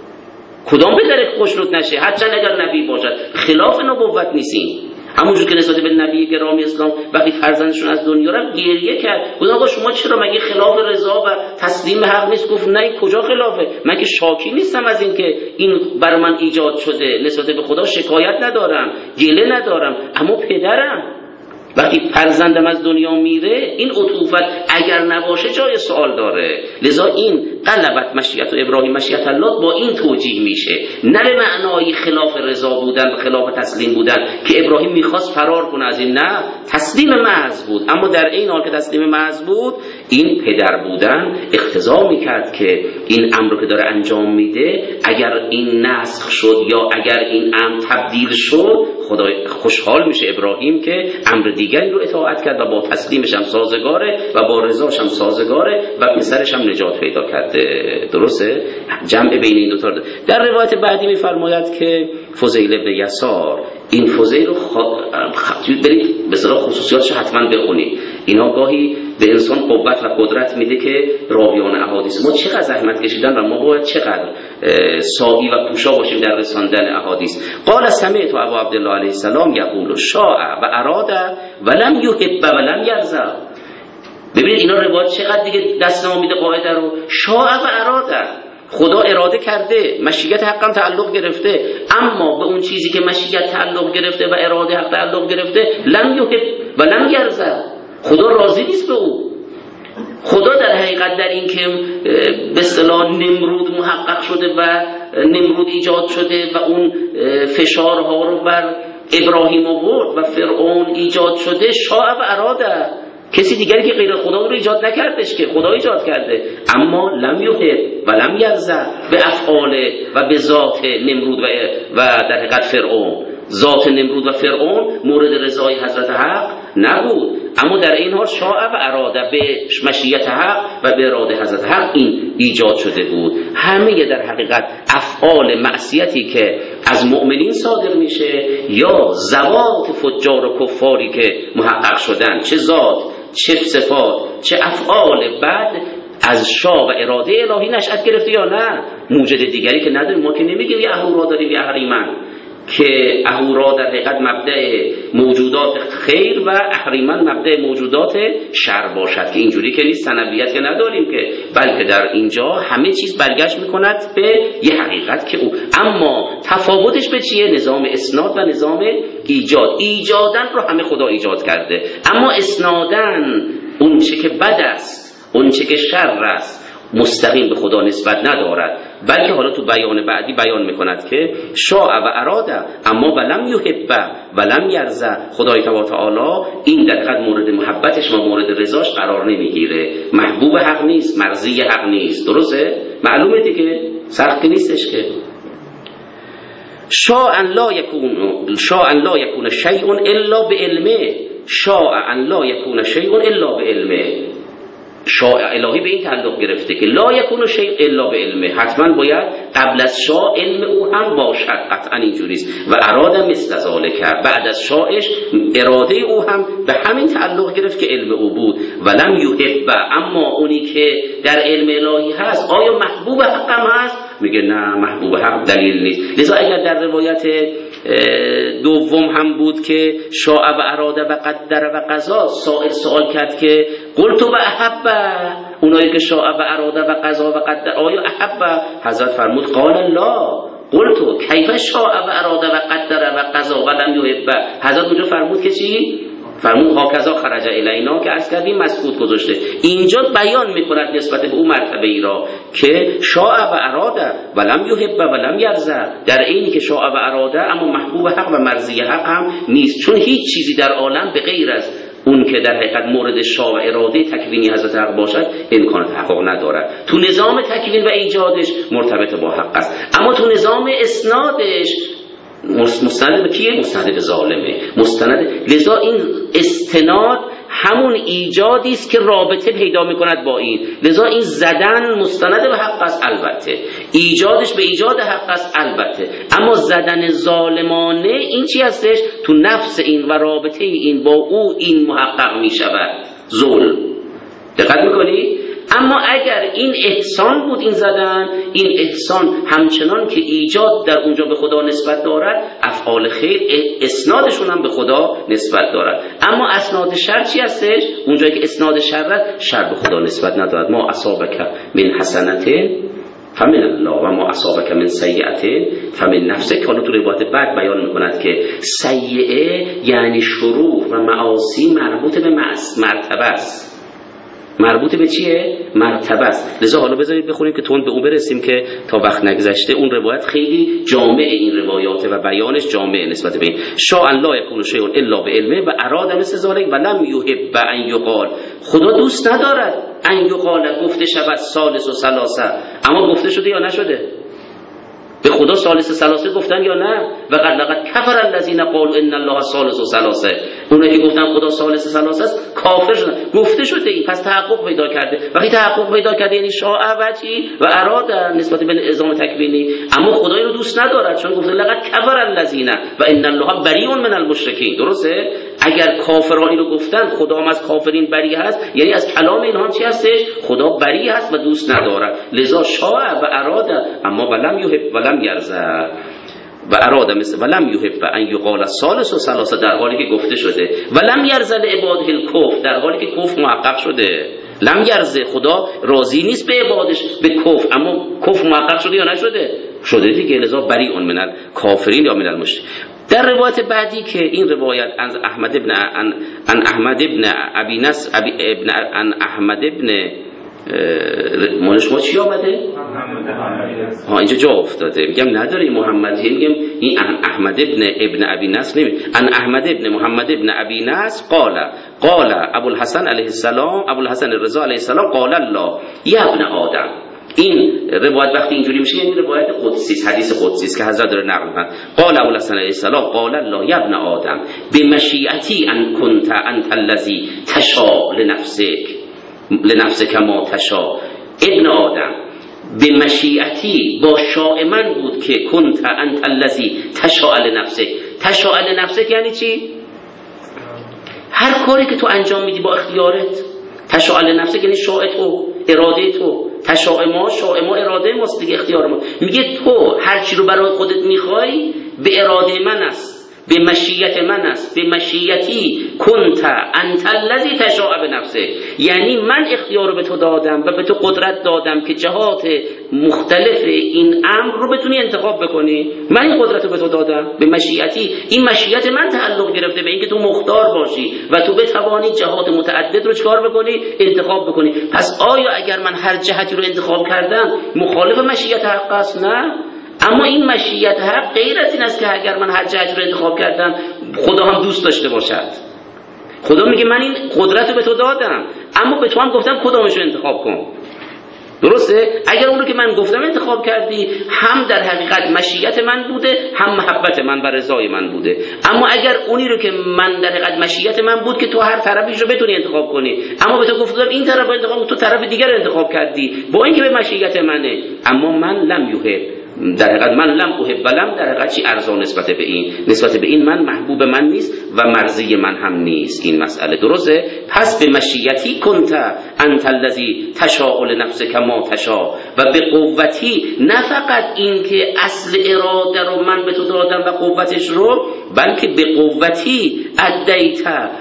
کدام پدر خوشنود نشه؟ هرچند اگر نبی باشد، خلاف نبوت نیستیم. همونجور که نسبت به نبی گرامی اسلام وقتی فرزندشون از دنیا رفت گریه کرد، گفت آقا شما چرا مگه خلاف رضا و تسلیم حق نیست؟ گفت نه، کجا خلافه؟ من که شاکی نیستم از این که این بر من ایجاد شده، نسبت به خدا شکایت ندارم، گله ندارم، اما پدرم وقتی فرزندم از دنیا میره، این عطوفت اگر نباشه جای سوال داره. لذا این غلبت مشیت و ابراهیم مشیت الله با این توجیه میشه، نه به معنای خلاف رضا بودن و خلاف تسلیم بودن که ابراهیم میخواست فرار کنه از این، نه، تسلیم محض بود. اما در این حال که تسلیم محض بود، این پدر بودن اقتضا میکرد که این امر که داره انجام میده اگر این نسخ شد یا اگر این امر تبدیل شد، خدا خوشحال میشه ابراهیم که امر دیگری رو اطاعت کرد و با تسلیمش هم سازگاره و با رضاش هم سازگاره و پسرش هم نجات پیدا کرده. درسته؟ جمع بین این دو تا. در روایت بعدی میفرماید که فضیل بن یسار، این فضیل رو برید به اصطلاح خصوصیاتش حتما بخونید. اینا گاهی به انسان قوت و قدرت میده که راویان احادیث ما چقدر زحمت کشیدن و ما باید چقدر ساعی و کوشا باشیم در رساندن احادیث. قال سمعت ابا عبدالله علیه السلام یقول شاء و اراد و لم یحب و لم یرضى. ببینید اینا روایت چقدر دیگه دست ما میده قاعده رو. شاء و اراده، خدا اراده کرده، مشیت حقم تعلق گرفته، اما به اون چیزی که مشیت تعلق گرفته و اراده حق تعلق گرفته لم یحب و لم یرضى، خدا راضی نیست به او. خدا در حقیقت در این که به اصطلاح نمرود محقق شده و نمرود ایجاد شده و اون فشارها رو بر ابراهیم آورد و فرعون ایجاد شده، شاء و اراده، کسی دیگری که غیر خدا اون رو ایجاد نکردش که خدا ایجاد کرده. اما لم یحب و لم یرضى به افعال و به ذات نمرود و در حقیقت فرعون. ذات نمرود و فرعون مورد رضای حضرت حق نبود، اما در این حال شاء و اراده به مشیت حق و به اراده حضرت حق این ایجاد شده بود. همه در حقیقت افعال معصیتی که از مؤمنین صادر میشه یا زوات فجار و کفاری که محقق شدن، چه ذات چه صفات چه افعال بد، از شاء و اراده الهی نشأت گرفته یا نه؟ موجد دیگری که نداریم. ما که نمیگیم یه اهورا داریم یه اهریمن، که اهورا در حقیقت مبدأ موجودات خیر و اهریمن مبدأ موجودات شر باشد، که اینجوری که نیست، ثنویت که نداریم که، بلکه در اینجا همه چیز برگشت میکند به یه حقیقت که او. اما تفاوتش به چیه؟ نظام اسناد و نظام ایجاد. ایجادن رو همه خدا ایجاد کرده، اما اسنادن اون چه که بد است، اون چه که شر است، مستقیم به خدا نسبت ندارد، بلکه حالا تو بیان بعدی بیان میکند که شاء و اراده اما ولم یحب ولم یرضى. خدای تعالی این در حقیقت مورد محبتش و مورد رضاش قرار نمیگیره. محبوب حق نیست، مرضی حق نیست. درسته؟ معلومه دیگه، سخت نیستش که. شاء ان لا یکون شیء الا بعلمه، شاء ان لا یکون شیء الا بعلمه. شاء الهی به این تعلق گرفته که لا یکون شیء الا بعلمه، حتما باید قبل از شاء علم او هم باشد، قطعا اینجوریست. و اراده مثل ذالک، بعد از شاءش اراده او هم به همین تعلق گرفت که علم او بود. ولم یحب، اما اونی که در علم الهی هست آیا محبوب حق هم هست؟ میگه نه، محبوب حق دلیل نیست. لذا اگر در روایت دوم هم بود که شاء و اراده و قدر و قضا، سائل سوال کرد که قلت و احب، اونایی که شاء و اراده و قضا و قدر آیا احب؟ حضرت فرمود قال لا قلت کیف شاء و اراده و قدر و قضا و لم یحب. حضرت اونجا فرمود که چی؟ فرمود هاکذا خرج الینا، که از کردیم مسکوت گذاشته. اینجا بیان میکند نسبت به اون مرتبه ای را که شاء و اراده و لم یحب و لم یرضى، در اینی که شاء و اراده اما محبوب حق و مرضی حق هم نیست، چون هیچ چیزی در عالم به غیر از اون که در حقیقت مورد شاء و اراده تکوینی حضرت حق باشد امکان تحقق ندارد. تو نظام تکوین و ایجادش مرتبط با حق است، اما تو نظام اسنادش مستند به کیه؟ مستند به ظالمه، مستند. لذا این استناد همون ایجادی است که رابطه پیدا میکند با این. لذا این زدن مستند به حق است البته، ایجادش به ایجاد حق است البته، اما زدن ظالمانه این چی هستش؟ تو نفس این و رابطه این با او این محقق میشود ظلم. دقت میکنی؟ اما اگر این احسان بود این زدن، این احسان همچنان که ایجاد در اونجا به خدا نسبت دارد، افعال خیر اسنادشون هم به خدا نسبت دارد. اما اسناد شر چی هستش؟ اونجایی که اسناد شر به خدا نسبت ندارد. ما اصابک من حسنت فمن الله و ما اصابک من سیئه فمن نفسک. حالا تو روایت بعد بیان میکند که سیئه یعنی شرور و معاصی مربوط به مرتبه است. مربوط به چیه؟ مرتبه است. لذا حالا بذارید بخونیم که تون به اون برسیم که تا وقت نگذشته اون روایت خیلی جامع این روایات و بیانش جامع نسبت به این. شاء ان لا یکون شیء الا بعلمه و اراده مثل ذالک و لم یحب ان یقال. خدا دوست ندارد ان یقال گفته شود ثالث و ثلاثه، اما گفته شده یا نشده؟ به خدا ثالث ثلاثه گفتن یا نه؟ و لقد کفر الذين قالوا ان الله ثالث ثلاثه، اونایی که گفتن خدا ثالث ثلاثه است کافر شدن. گفته شده این، پس تحقق پیدا کرده. وقتی تحقق پیدا کرده یعنی شاء و چی و اراده نسبت به نظام تکوینی، اما خدا اینو دوست ندارد، چون گفته لقد کفر الذين و ان الله بریء من المشرکین. درسته؟ اگر کافران اینو گفتن خدا هم از کافرین بری هست، یعنی از کلام اینها چی هستش؟ خدا بری هست و دوست ندارد. لذا شاء و اراده اما ولم یحب ولم یرضى و اراده مثل ولم یحب ان یقال ثالث و ثلاثه، در حالی که گفته شده ولم یرضى لعباده الکفر، در حالی که کفر محقق شده. لم یرضى، خدا راضی نیست به عبادش به کفر، اما کفر محقق شده یا نشده؟ شده دیگه. لذا بریء من الکافرین یا من المشرکین. در روایت بعدی که این روایت از احمد ابن ابی نصر عن احمد ابن مالش ما چی آمده؟ اینجا جا افتاده، میگم نداره این محمدی، میگم این احمد ابن ابی نصر نمی ان احمد ابن محمد ابن ابی نصر قال ابوالحسن علیه السلام، ابوالحسن رضا علیه السلام قال الله یا ابن آدم. این روایت وقتی اینجوری میشه یعنی روایت قدسی است، حدیث قدسی است که حضرت داره نقل میکنن. قال ابوالحسن علیه السلام قال الله یا ابن آدم بمشیئتی ان کنت انت الذی تشاء لنفسک ما تشاء. ابن آدم به مشیعتی با شاء من بود که کنت انت الذی تشاء لنفسک. تشاء لنفسک یعنی چی؟ هر کاری که تو انجام میدی با اختیارت. تشاء لنفسک یعنی شاء تو، اراده تو. تشاء ما اراده ماست دیگه، اختیار ما. میگه تو هر چی رو برای خودت میخوای به اراده من است، به مشیت من است. به مشیتی کنت انت الذی تشاء بنفسک، یعنی من اختیار رو به تو دادم و به تو قدرت دادم که جهات مختلف این امر رو بتونی انتخاب بکنی. من این قدرت رو به تو دادم به مشیتی. این مشیت من تعلق گرفته به اینکه تو مختار باشی و تو بتوانی جهات متعدد رو چکار بکنی؟ انتخاب بکنی. پس آیا اگر من هر جهتی رو انتخاب کردم مخالف مشیت حق است؟ نه. اما این مشیت حق غیر از این است که اگر من هر جهت رو انتخاب کردم خدا هم دوست داشته باشد. خدا میگه من این قدرت رو به تو دادم اما به تو هم گفتم کدامش رو انتخاب کن. درسته؟ اگر اون رو که من گفتم انتخاب کردی هم در حقیقت مشیت من بوده، هم محبت من و رضای من بوده. اما اگر اونی رو که من در حقیقت مشیت من بود که تو هر طرفش رو بتونی انتخاب کنی، اما به تو گفتم این طرف رو انتخاب، تو طرف دیگر رو انتخاب کردی با اینکه به مشیت منه، اما من لم یحب، در حقیقت من لم احب ولم، در حقیقت چی ارزان نسبت به این من محبوب من نیست و مرضی من هم نیست این مسئله. درسته؟ پس به مشیتی کنت انت الذی تشاء لنفسک ما تشاء و به قوتی، نه فقط این که اصل اراده رو من به تو دادم و قوتش رو، بلکه به قوتی ادیت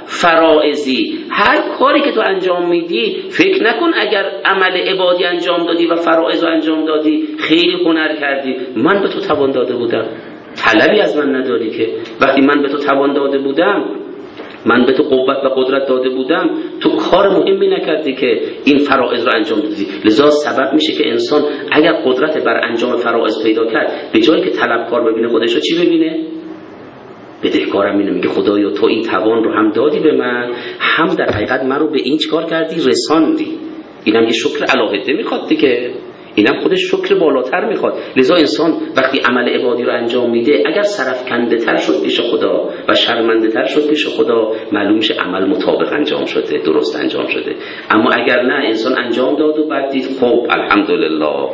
فرائضی. هر کاری که تو انجام میدی فکر نکن اگر عمل عبادی انجام دادی و فرائض رو انجام دادی خیلی هنر کردی، من به تو توان داده بودم، طلبی از من نداری که وقتی من به تو توان داده بودم، من به تو قوت و قدرت داده بودم، تو کار مهمی نکردی که این فرائض رو انجام دادی. لذا سبب میشه که انسان اگر قدرت بر انجام فرائض پیدا کرد، به جایی که طلبکار ببینه خودش رو چی ببینه؟ بدهکارم. اینه میگه خدایا تو این توان رو هم دادی به من، هم در حقیقت من رو به این چیکار کردی؟ رساندی. اینم یه شکر علاهده میخواد دیگه، اینم خودش شکر بالاتر میخواد. لذا انسان وقتی عمل عبادی رو انجام میده، اگر سرفکنده تر شد پیش خدا و شرمنده تر شد پیش خدا، معلوم میشه عمل مطابق انجام شده، درست انجام شده. اما اگر نه، انسان انجام داد و بعد دید خب الحمدلله.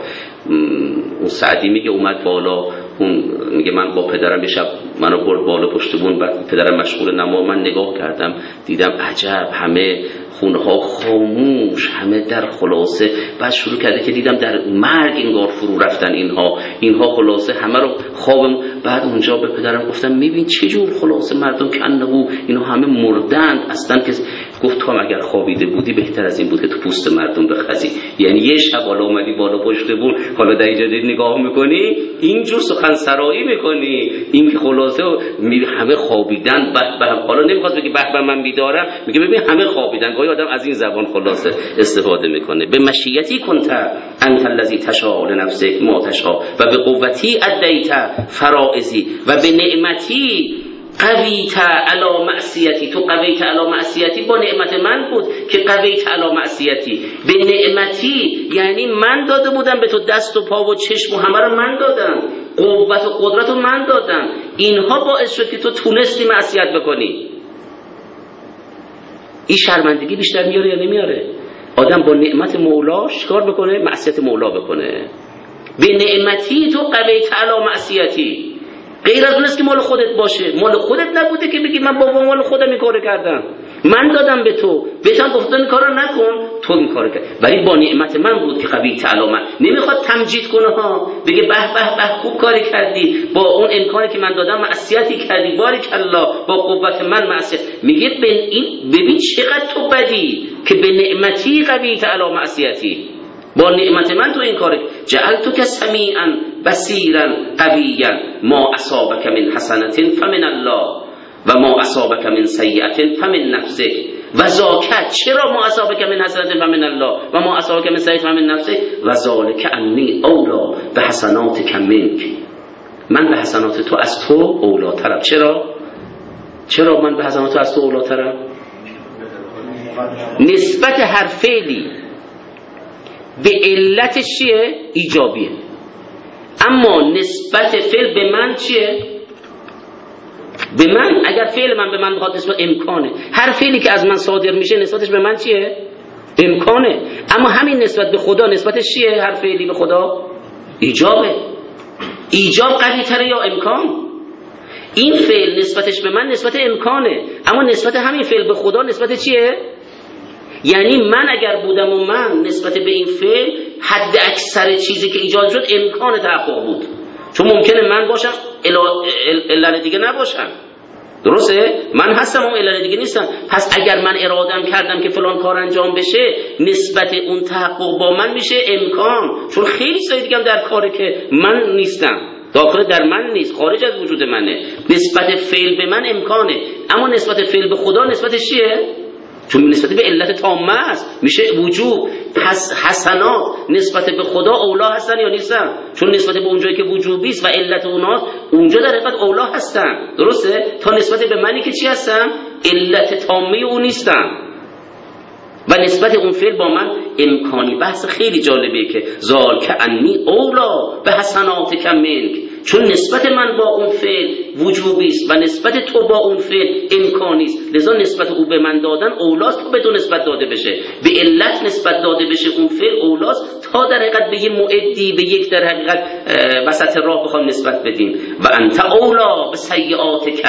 اون سعدی میگه اومد بالا، اون میگه من با پدرم یه شب منو برد بالا پشت بون، بعد پدرم مشغول نماز، من نگاه کردم دیدم عجب همه خونه ها خاموش، همه در خلاصه. بعد شروع کرده که دیدم در مرگ انگار فرو رفتن اینها خلاصه همه رو خوابم. بعد اونجا به پدرم گفتم میبین چه جور خلاصه مردم کنهو اینا همه مردند اصلا. که گفت تو هم اگر خوابیده بودی بهتر از این بود که تو پوست مردم بخزی. یعنی یه شب بالا اومدی بالا پشت بون، حالا در اینجا نگاه میکنی اینجور سخن سرایی میکنی، این که خلاصه همه خوابیدن. به حالا نمیخواد بگی به من بیدارم، میگه ببین همه خوابیدن. گاهی آدم از این زبان خلاصه استفاده میکنه. به مشیتی کنت انت الذی تشاء لنفسک ما تشاء و به قوتی ادیت فرائضی و به نعمتی قویت علی معصیتی. تو قویت علی معصیتی با نعمت من بود که قویت علی معصیتی. به نعمتی یعنی من داده بودم به تو دست و پا و چشم و همه رو من دادم، قوت و قدرت رو من دادم. اینها باعث شد که تو تونستی معصیت بکنی. این شرمندگی بیشتر میاره یا نمیاره؟ آدم با نعمت مولاش کار بکنه، معصیت مولا بکنه. به نعمتی تو قویت علی معصیتی. غیر از اون است که مال خودت باشه. مال خودت نبوده که بگی من بابا مال خودم این کارو کردم، من دادم به تو، بهتم گفتم این کارو نکن، تو این کارو کرد. ولی با نعمت من بود که قویت علی. نمیخواد تمجید کنه ها، بگه به به به خوب کاری کردی، با اون امکانی که من دادم معصیتی کردی، بارک الله، با قوت من معصیت. میگه ببین چقدر تو بدی که به نعمتی قویت علی معصیتی. با نعمت من تو این کار جعلتو که سمیعا بصیرا قویا ما اصابک من حسنة فمن الله و ما اصابک من سیئة فمن نفسک و ذاک چرا ما اصابک من حسنة فمن الله و ما اصابک من سیئة فمن نفسک و ذالک انی اولا به حسناتک منک من به حسنات تو از تو اولاترم. چرا من به حسنات تو از تو اولاترم؟ نسبت هر فعلی به علتش چیه؟ ایجابیه. اما نسبت فعل به من چیه؟ به من. اگر فعل من به من بخواد نسبت امکانه. هر فعلی که از من صادر میشه نسبتش به من چیه؟ امکانه. اما همین نسبت به خدا نسبتش چیه؟ هر فعلی به خدا ایجابه. ایجاب قوی تره یا امکان؟ این فعل نسبتش به من نسبت امکانه، اما نسبت همین فعل به خدا نسبت چیه؟ یعنی من اگر بودم و من نسبت به این فعل حد اکثر چیزی که ایجاد شد امکان تحقق بود، چون ممکنه من باشم علل دیگه نباشم. درسته؟ من هستم اون علل دیگه نیستم. پس اگر من ارادم کردم که فلان کار انجام بشه نسبت اون تحقق با من میشه امکان، چون خیلی چیزای دیگه هم در کاره که من نیستم، داخل در من نیست، خارج از وجود منه. نسبت فعل به من امکانه، اما نسبت فعل به خدا نسبتش چیه؟ چون نسبت به علت تامه است میشه وجوب. پس حسنات نسبت به خدا اولا هستن یا نیستن؟ چون نسبت به اونجایی که وجوبی است و علت اوناست اونجا در حقیقت اولا هستن. درسته؟ تا نسبت به منی که چی هستم؟ علت تامه اون نیستم و نسبت اون فعل با من امکانی. بحث خیلی جالبیه که ذالک انی اولا به حسناتک منک، چون نسبت من با اون فعل وجوبی است و نسبت تو با اون فعل امکانی است، لذا نسبت او به من دادن اولاست تا به تو نسبت داده بشه، به علت نسبت داده بشه اون فعل اولاست تا در حقیقت به یه معدی، به یک در حقیقت وسط راه بخوام نسبت بدیم. و انت اولا به سیئاتک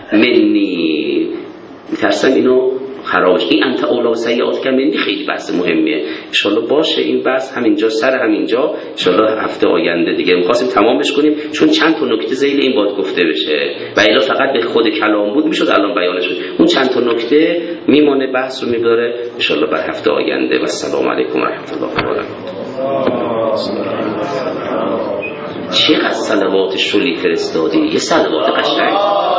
منی. میترسم اینو خرابش. این انت اولا و سیئاتک منی خیلی بحث مهمیه. انشالله باشه این بحث همینجا سر همینجا، انشالله هفته آینده دیگه می‌خواستیم تمامش کنیم چون چند تا نکته ذیل این باید گفته بشه و الا فقط به خود کلام بود میشد الان بیانش بود. اون چند تا نکته میمونه، بحث رو میبره انشالله بر هفته آینده. و السلام علیکم و رحمت الله و برکاته. چقدر صلوات شلی فرستادی، یه صلوات قشنگ.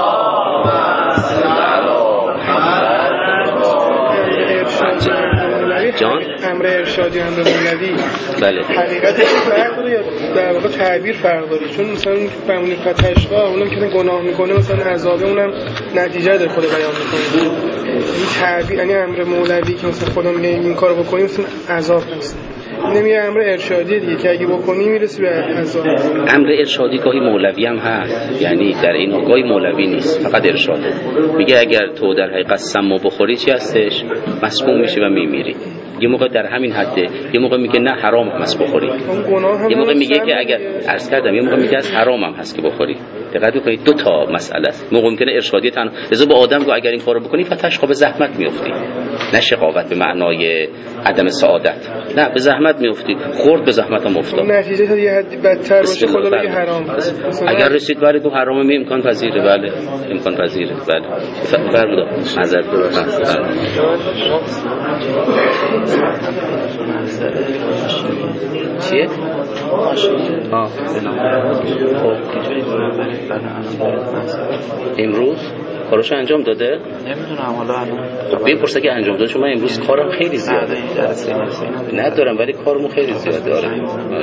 جان امر ارشادی امر مولوی بله حقیقتش فرق داره یا در واقع تعبیر فرق داره؟ چون مثلا فهمونی فتحشقا اونم که گناه میکنه مثلا عذابه اونم نتیجه داره خدا بیان میکنه. این تعبیر یعنی امر مولوی که مثلا خدا میگه این کارو بکنیم مثلا عذاب هست، نمیگه امر ارشادی دیگه که اگه بکنی میرسی به عذاب. امر ارشادی گاهی مولوی هم هست، یعنی در این گاهی مولوی نیست فقط ارشاده. میگه اگر تو در حقیقت سمو بخوری چی هستش؟ مسموم میشی و میمیری. یه موقع در همین حده، یه موقع میگه نه حرام هست بخوری، یه موقع میگه که اگر عرض کردم یه موقع میگه از حرام هم هست که بخوری. دقت بکنید دو تا مسئله است. موقع ممکنه ارشادی تنها لذا به آدم گفت اگر این کارو بکنی فتحش به زحمت میافتی، نه شقاوت به معنای عدم سعادت، نه به زحمت میافتی. خورد به زحمت هم افتاد، نتیجه تا یه حدی بدتر باشه خدا بگه حرام. اگر رسید برای تو حرام می امکان پذیره. بله امکان پذیره. بله فرمودا نظر چیه؟ امروز کاراشو انجام داده؟ نمیدونم حالا الان بپرسه که انجام داده، چون من امروز کارم خیلی زیاده. ندارم ولی کارمون خیلی زیاده. آره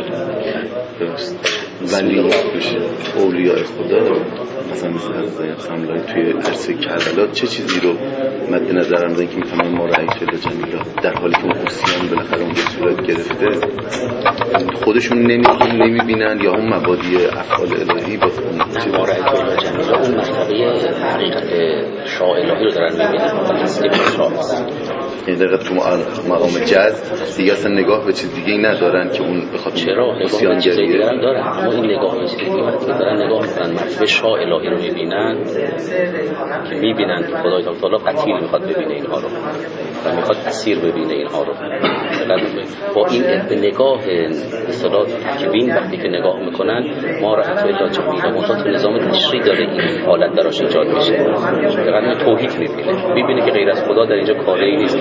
ولی اولیاء خدا مثلا مثل حضرت سملایی توی عرصه کربلا چه چیزی رو مد نظرم دارن که میفهمن ما رأی شده جمیلا در حالی که اون حسیان بالاخره اون به صورت گرفته خودشون نمیبینن یا اون مبادی افعال الهی با اون ما رأی شده جمیلا اون مرتبه حقیقت شاه الهی رو دارن میبینن و تصدیق شاه است. این دقیقه تو مقام جز دیگه اصلا نگاه به چیز دیگه ای ندارن که اون بخواد چرا نگاه به چیز دیگه هم دارن، اما این نگاه به چیز دیگه دارن نگاه میکنن مرتبه شاه الهی رو میبینن که میبینن که خدای تعالی قتیل میخواد ببینه اینها رو و میخواد اسیر ببینه اینها رو. با این به نگاه اصطلاح تکوین وقتی که نگاه میکنن ما رأیت الا جمیلا مطابق نظام تشریع داره این حالت دراش ایجاد میشه. فقط توحید میبینه که غیر از خدا در اینجا کاری نیست،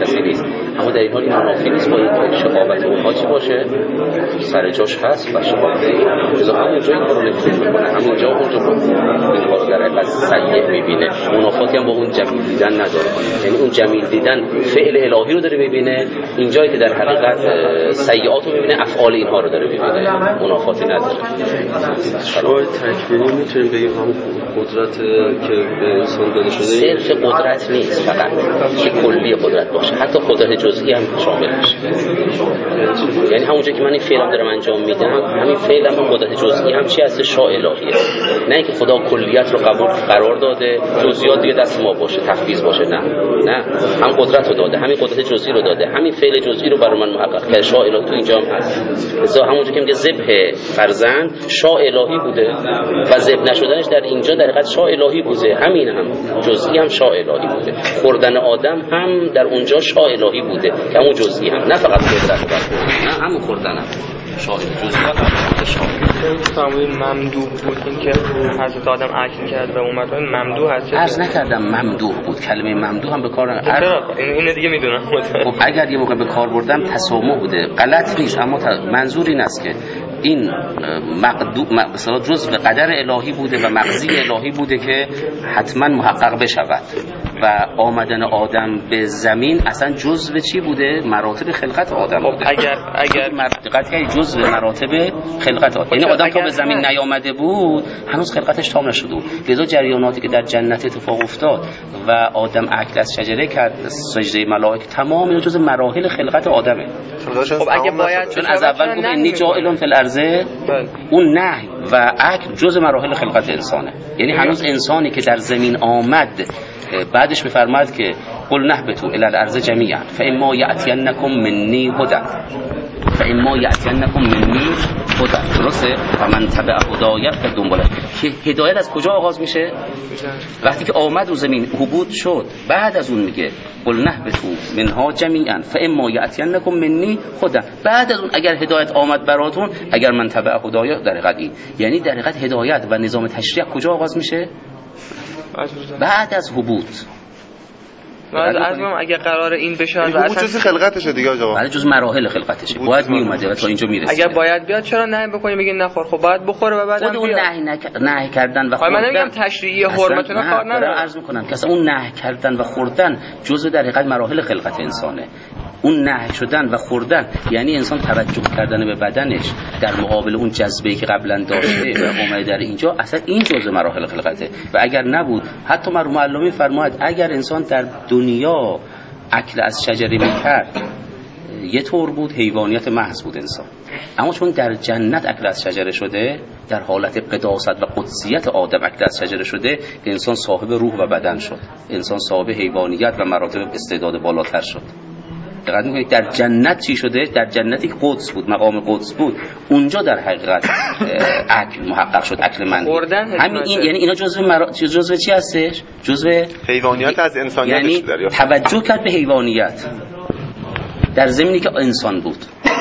کسی نیست، اما در این حال این منافی نیست با این شقاوت اونها چی باشه سر جاش هست و شقاوت لذا همونجا این کارو نمیتونه بکنه، همونجا این کارو در حقیقت سیء میبینه، منافاتی هم با اون جمیل دیدن نداره. یعنی اون جمیل دیدن فعل الهی رو داره میبینه، اینجایی که در حقیقت سیئات رو میبینه افعال اینها رو داره میبینه، منافاتی نداره. شما تکوینی میتونیم بگیم هم قدرت که به انسان داده شده صرف قدرت نیست، فقط که کلی قدرت باشه، حتی قدرت جزئی هم شامل میشه. یعنی همونجا که من این فعلم دارم انجام میدم، همین فعلم هم قدرت جزئی هم چی هست؟ شاء الهیه. نه اینکه خدا کلیت رو قرار داده جزئیات دیگه دست ما باشه تفویض باشه، نه هم قدرت رو داده، همین قدرت جزئی رو داده، همین فعل جزئی رو برای من محقق کرده، شاء الهی تو اینجا هم هست. لذا همونجا که میگه ذبح فرزند شاء الهی بوده و ذبح نشدنش در اینجا در حقیقت شاء الهی بوده، همین هم جزئی هم شاء الهی بوده، خوردن آدم هم در اونجا شاء الهی بوده که همون جزئی هم، نه فقط قدرت نه همون خوردن هم شاء جزئیات هم شاء فرمودین ممدوح بود، این که حضرت آدم اکل کرد و اومد ممدوح هست. عرض نکردم ممدوح بود، کلمه ممدوح هم به کار اینو دیگه میدونم. خب اگر یه موقع به کار بردم تسامح بوده، غلط نیست، اما منظور این است که این مثلا جزء قدر الهی بوده و مقضی الهی بوده که حتما محقق بشود و آمدن آدم به زمین اصلا جزء چی بوده؟ مراتب خلقت آدم بوده. اگر دقت جزء مراتب خلقت آدم، یعنی آدم تا به زمین نیامده بود هنوز خلقتش تام نشده بود. لذا جریاناتی که در جنت اتفاق افتاد و آدم اکل از شجره کرد، سجده ملائکه، تمام اینا جزء مراحل خلقت آدمه. خب اگه باید چون از اول گفت انی جاعل فی الارض، اون نهی و اکل جزء مراحل خلقت انسانه. یعنی هنوز انسانی که در زمین آمد بعدش میفرماد که قل نهبطوا الی الارض جمیعا فاما یاتینکم منی هدی فاما یاتینکم منی هدی، درسته؟ و من تبع هدایت که دنبالش. که هدایت از کجا آغاز میشه؟ وقتی که آمد رو زمین حبوط شد، بعد از اون میگه قل نهبطوا منها جمیعا فاما یاتینکم منی هدی. بعد از اون اگر هدایت آمد براتون، اگر من تبع هدایت در حقیقت، یعنی در حقیقت هدایت و نظام تشریع کجا آغاز میشه؟ بعد از حبوط. عزمم اگه قرار این بشه اصلا جز خلقتشه دیگه آقا، بعد جز مراحل خلقتشه، باید می اومده و تا اینجا میرسه. اگر باید بیاد چرا نهی بکنیم بگین نخور؟ خب باید بخوره و بعدم خود اون نهی کردن و خوردن. من نمیگم تشریعی حرمتون کار نداره، عرض میکنم که اصلا اون نهی کردن و خوردن جزء در حقیقت مراحل خلقت انسانه. اون نهی شدن و خوردن یعنی انسان توجه کردن به بدنش در مقابل اون جذبه‌ای که قبلا داشته و اومده در اینجا، اصلا این جزء مراحل خلقته. و اگر نبود، حتی مرحوم علمی فرماید اگر انسان در دنیا اکل از شجره میکرد یه طور بود، حیوانیت محض بود انسان، اما چون در جنت اکل از شجره شده، در حالت قداست و قدسیت آدم اکل از شجره شده، انسان صاحب روح و بدن شد، انسان صاحب حیوانیت و مراتب استعداد بالاتر شد. دقت می‌کنید در جنت چی شده؟ در جنتی که قدس بود، مقام قدس بود، اونجا در حقیقت اکل محقق شد، اکل من. همین این یعنی اینا جزء چی هستش؟ جزء حیوانیت از انسانیت، یعنی توجه کرد به حیوانیت در زمینی که انسان بود.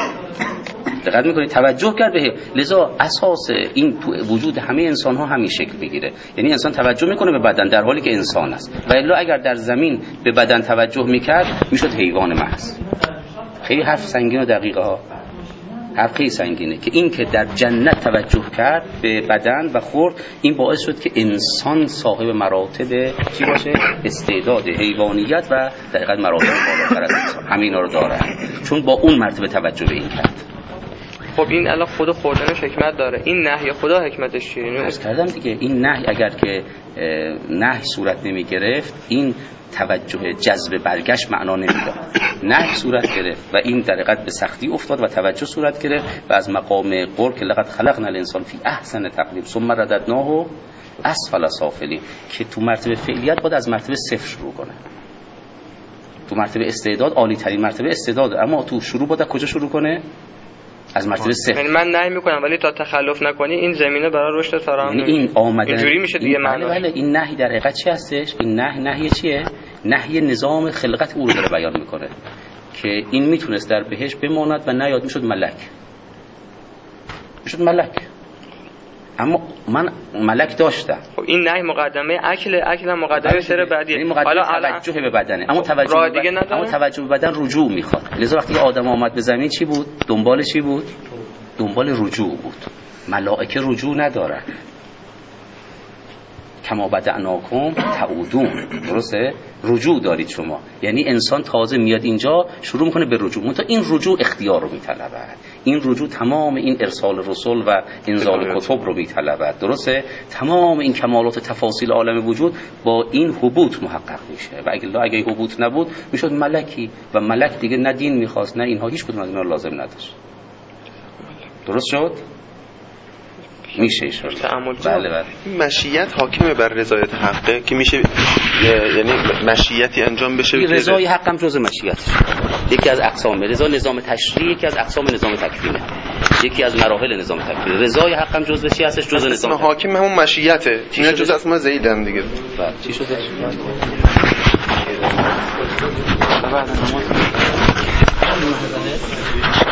دقت می‌کنید توجه کرد به، لذا اساس این وجود همه انسان ها همین شکل میگیره. یعنی انسان توجه میکنه به بدن در حالی که انسان است، و الا اگر در زمین به بدن توجه میکرد میشد حیوان محض. خیلی حرف سنگین و دقیقه ها، حرف خیلی سنگینه که این که در جنت توجه کرد به بدن و خورد، این باعث شد که انسان صاحب مراتب چی باشه؟ استعداد، حیوانیت و در حقیقت مراتب بالاتر از انسان، همینا رو داره، چون با اون مرتبه توجه به این کرد. خب این الان خود خوردنش حکمت داره، این نهی خدا حکمتش چیه؟ عرض کردم دیگه، این نهی اگر که نهی صورت نمی گرفت، این توجه جذب برگشت معنا نمیداد. نهی صورت گرفت و این در حقیقت به سختی افتاد و توجه صورت گرفت و از مقام قول که لقد خلقنا الانسان فی احسن تقویم ثم رددناه اسفل سافلین، که تو مرتبه فعلیت باید از مرتبه صفر شروع کنه. تو مرتبه استعداد عالی ترین مرتبه استعداد، اما تو شروع باید کجا شروع کنه؟ از مرتبه صفر. یعنی من نهی میکنم ولی تا تخلف نکنی این زمینه برای رشد فراهم یعنی این آمدن اینجوری میشه دیگه. بله این نهی در حقیقت چی هستش؟ این نهی چیه؟ نهی نظام خلقت او رو داره بیان میکنه که این میتونست در بهشت بماند و نیاد، میشد ملک. اما من ملک داشتم. خب این نه مقدمه اکل مقدمه سر بعدیه. حالا توجه به بدنه، اما توجه به بدن رجوع میخواد. لذا وقتی آدم آمد به زمین چی بود؟ دنبال چی بود؟ دنبال رجوع بود. ملائکه رجوع نداره. کما بدعناکم تعودون، درسته؟ رجوع دارید شما، یعنی انسان تازه میاد اینجا شروع میکنه به رجوع. منتها این رجوع اختیار رو میطلبه، این رجوع تمام این ارسال رسول و انزال کتب رو میطلبه، درسته؟ تمام این کمالات تفاصیل عالم وجود با این هبوط محقق میشه و اگه هبوط نبود میشد ملکی و ملک دیگه نه دین میخواست نه اینها، هیچ کدوم از اینا لازم نداشت. درست شد؟ میشه بله. مشیت حاکمه بر رضایت حقه که میشه، یعنی مشیتی انجام بشه. رضای حق هم جزء مشیت، یکی از اقسام رضا. نظام تشریعی یکی از اقسام نظام تکوینه، یکی از مراحل نظام تکوین. رضای حق هم جزء چی هستش؟ جزء نظام حاکم همون مشیته، اینا جزء اسما زیدن دیگه. بله چی شده؟ بعد نماز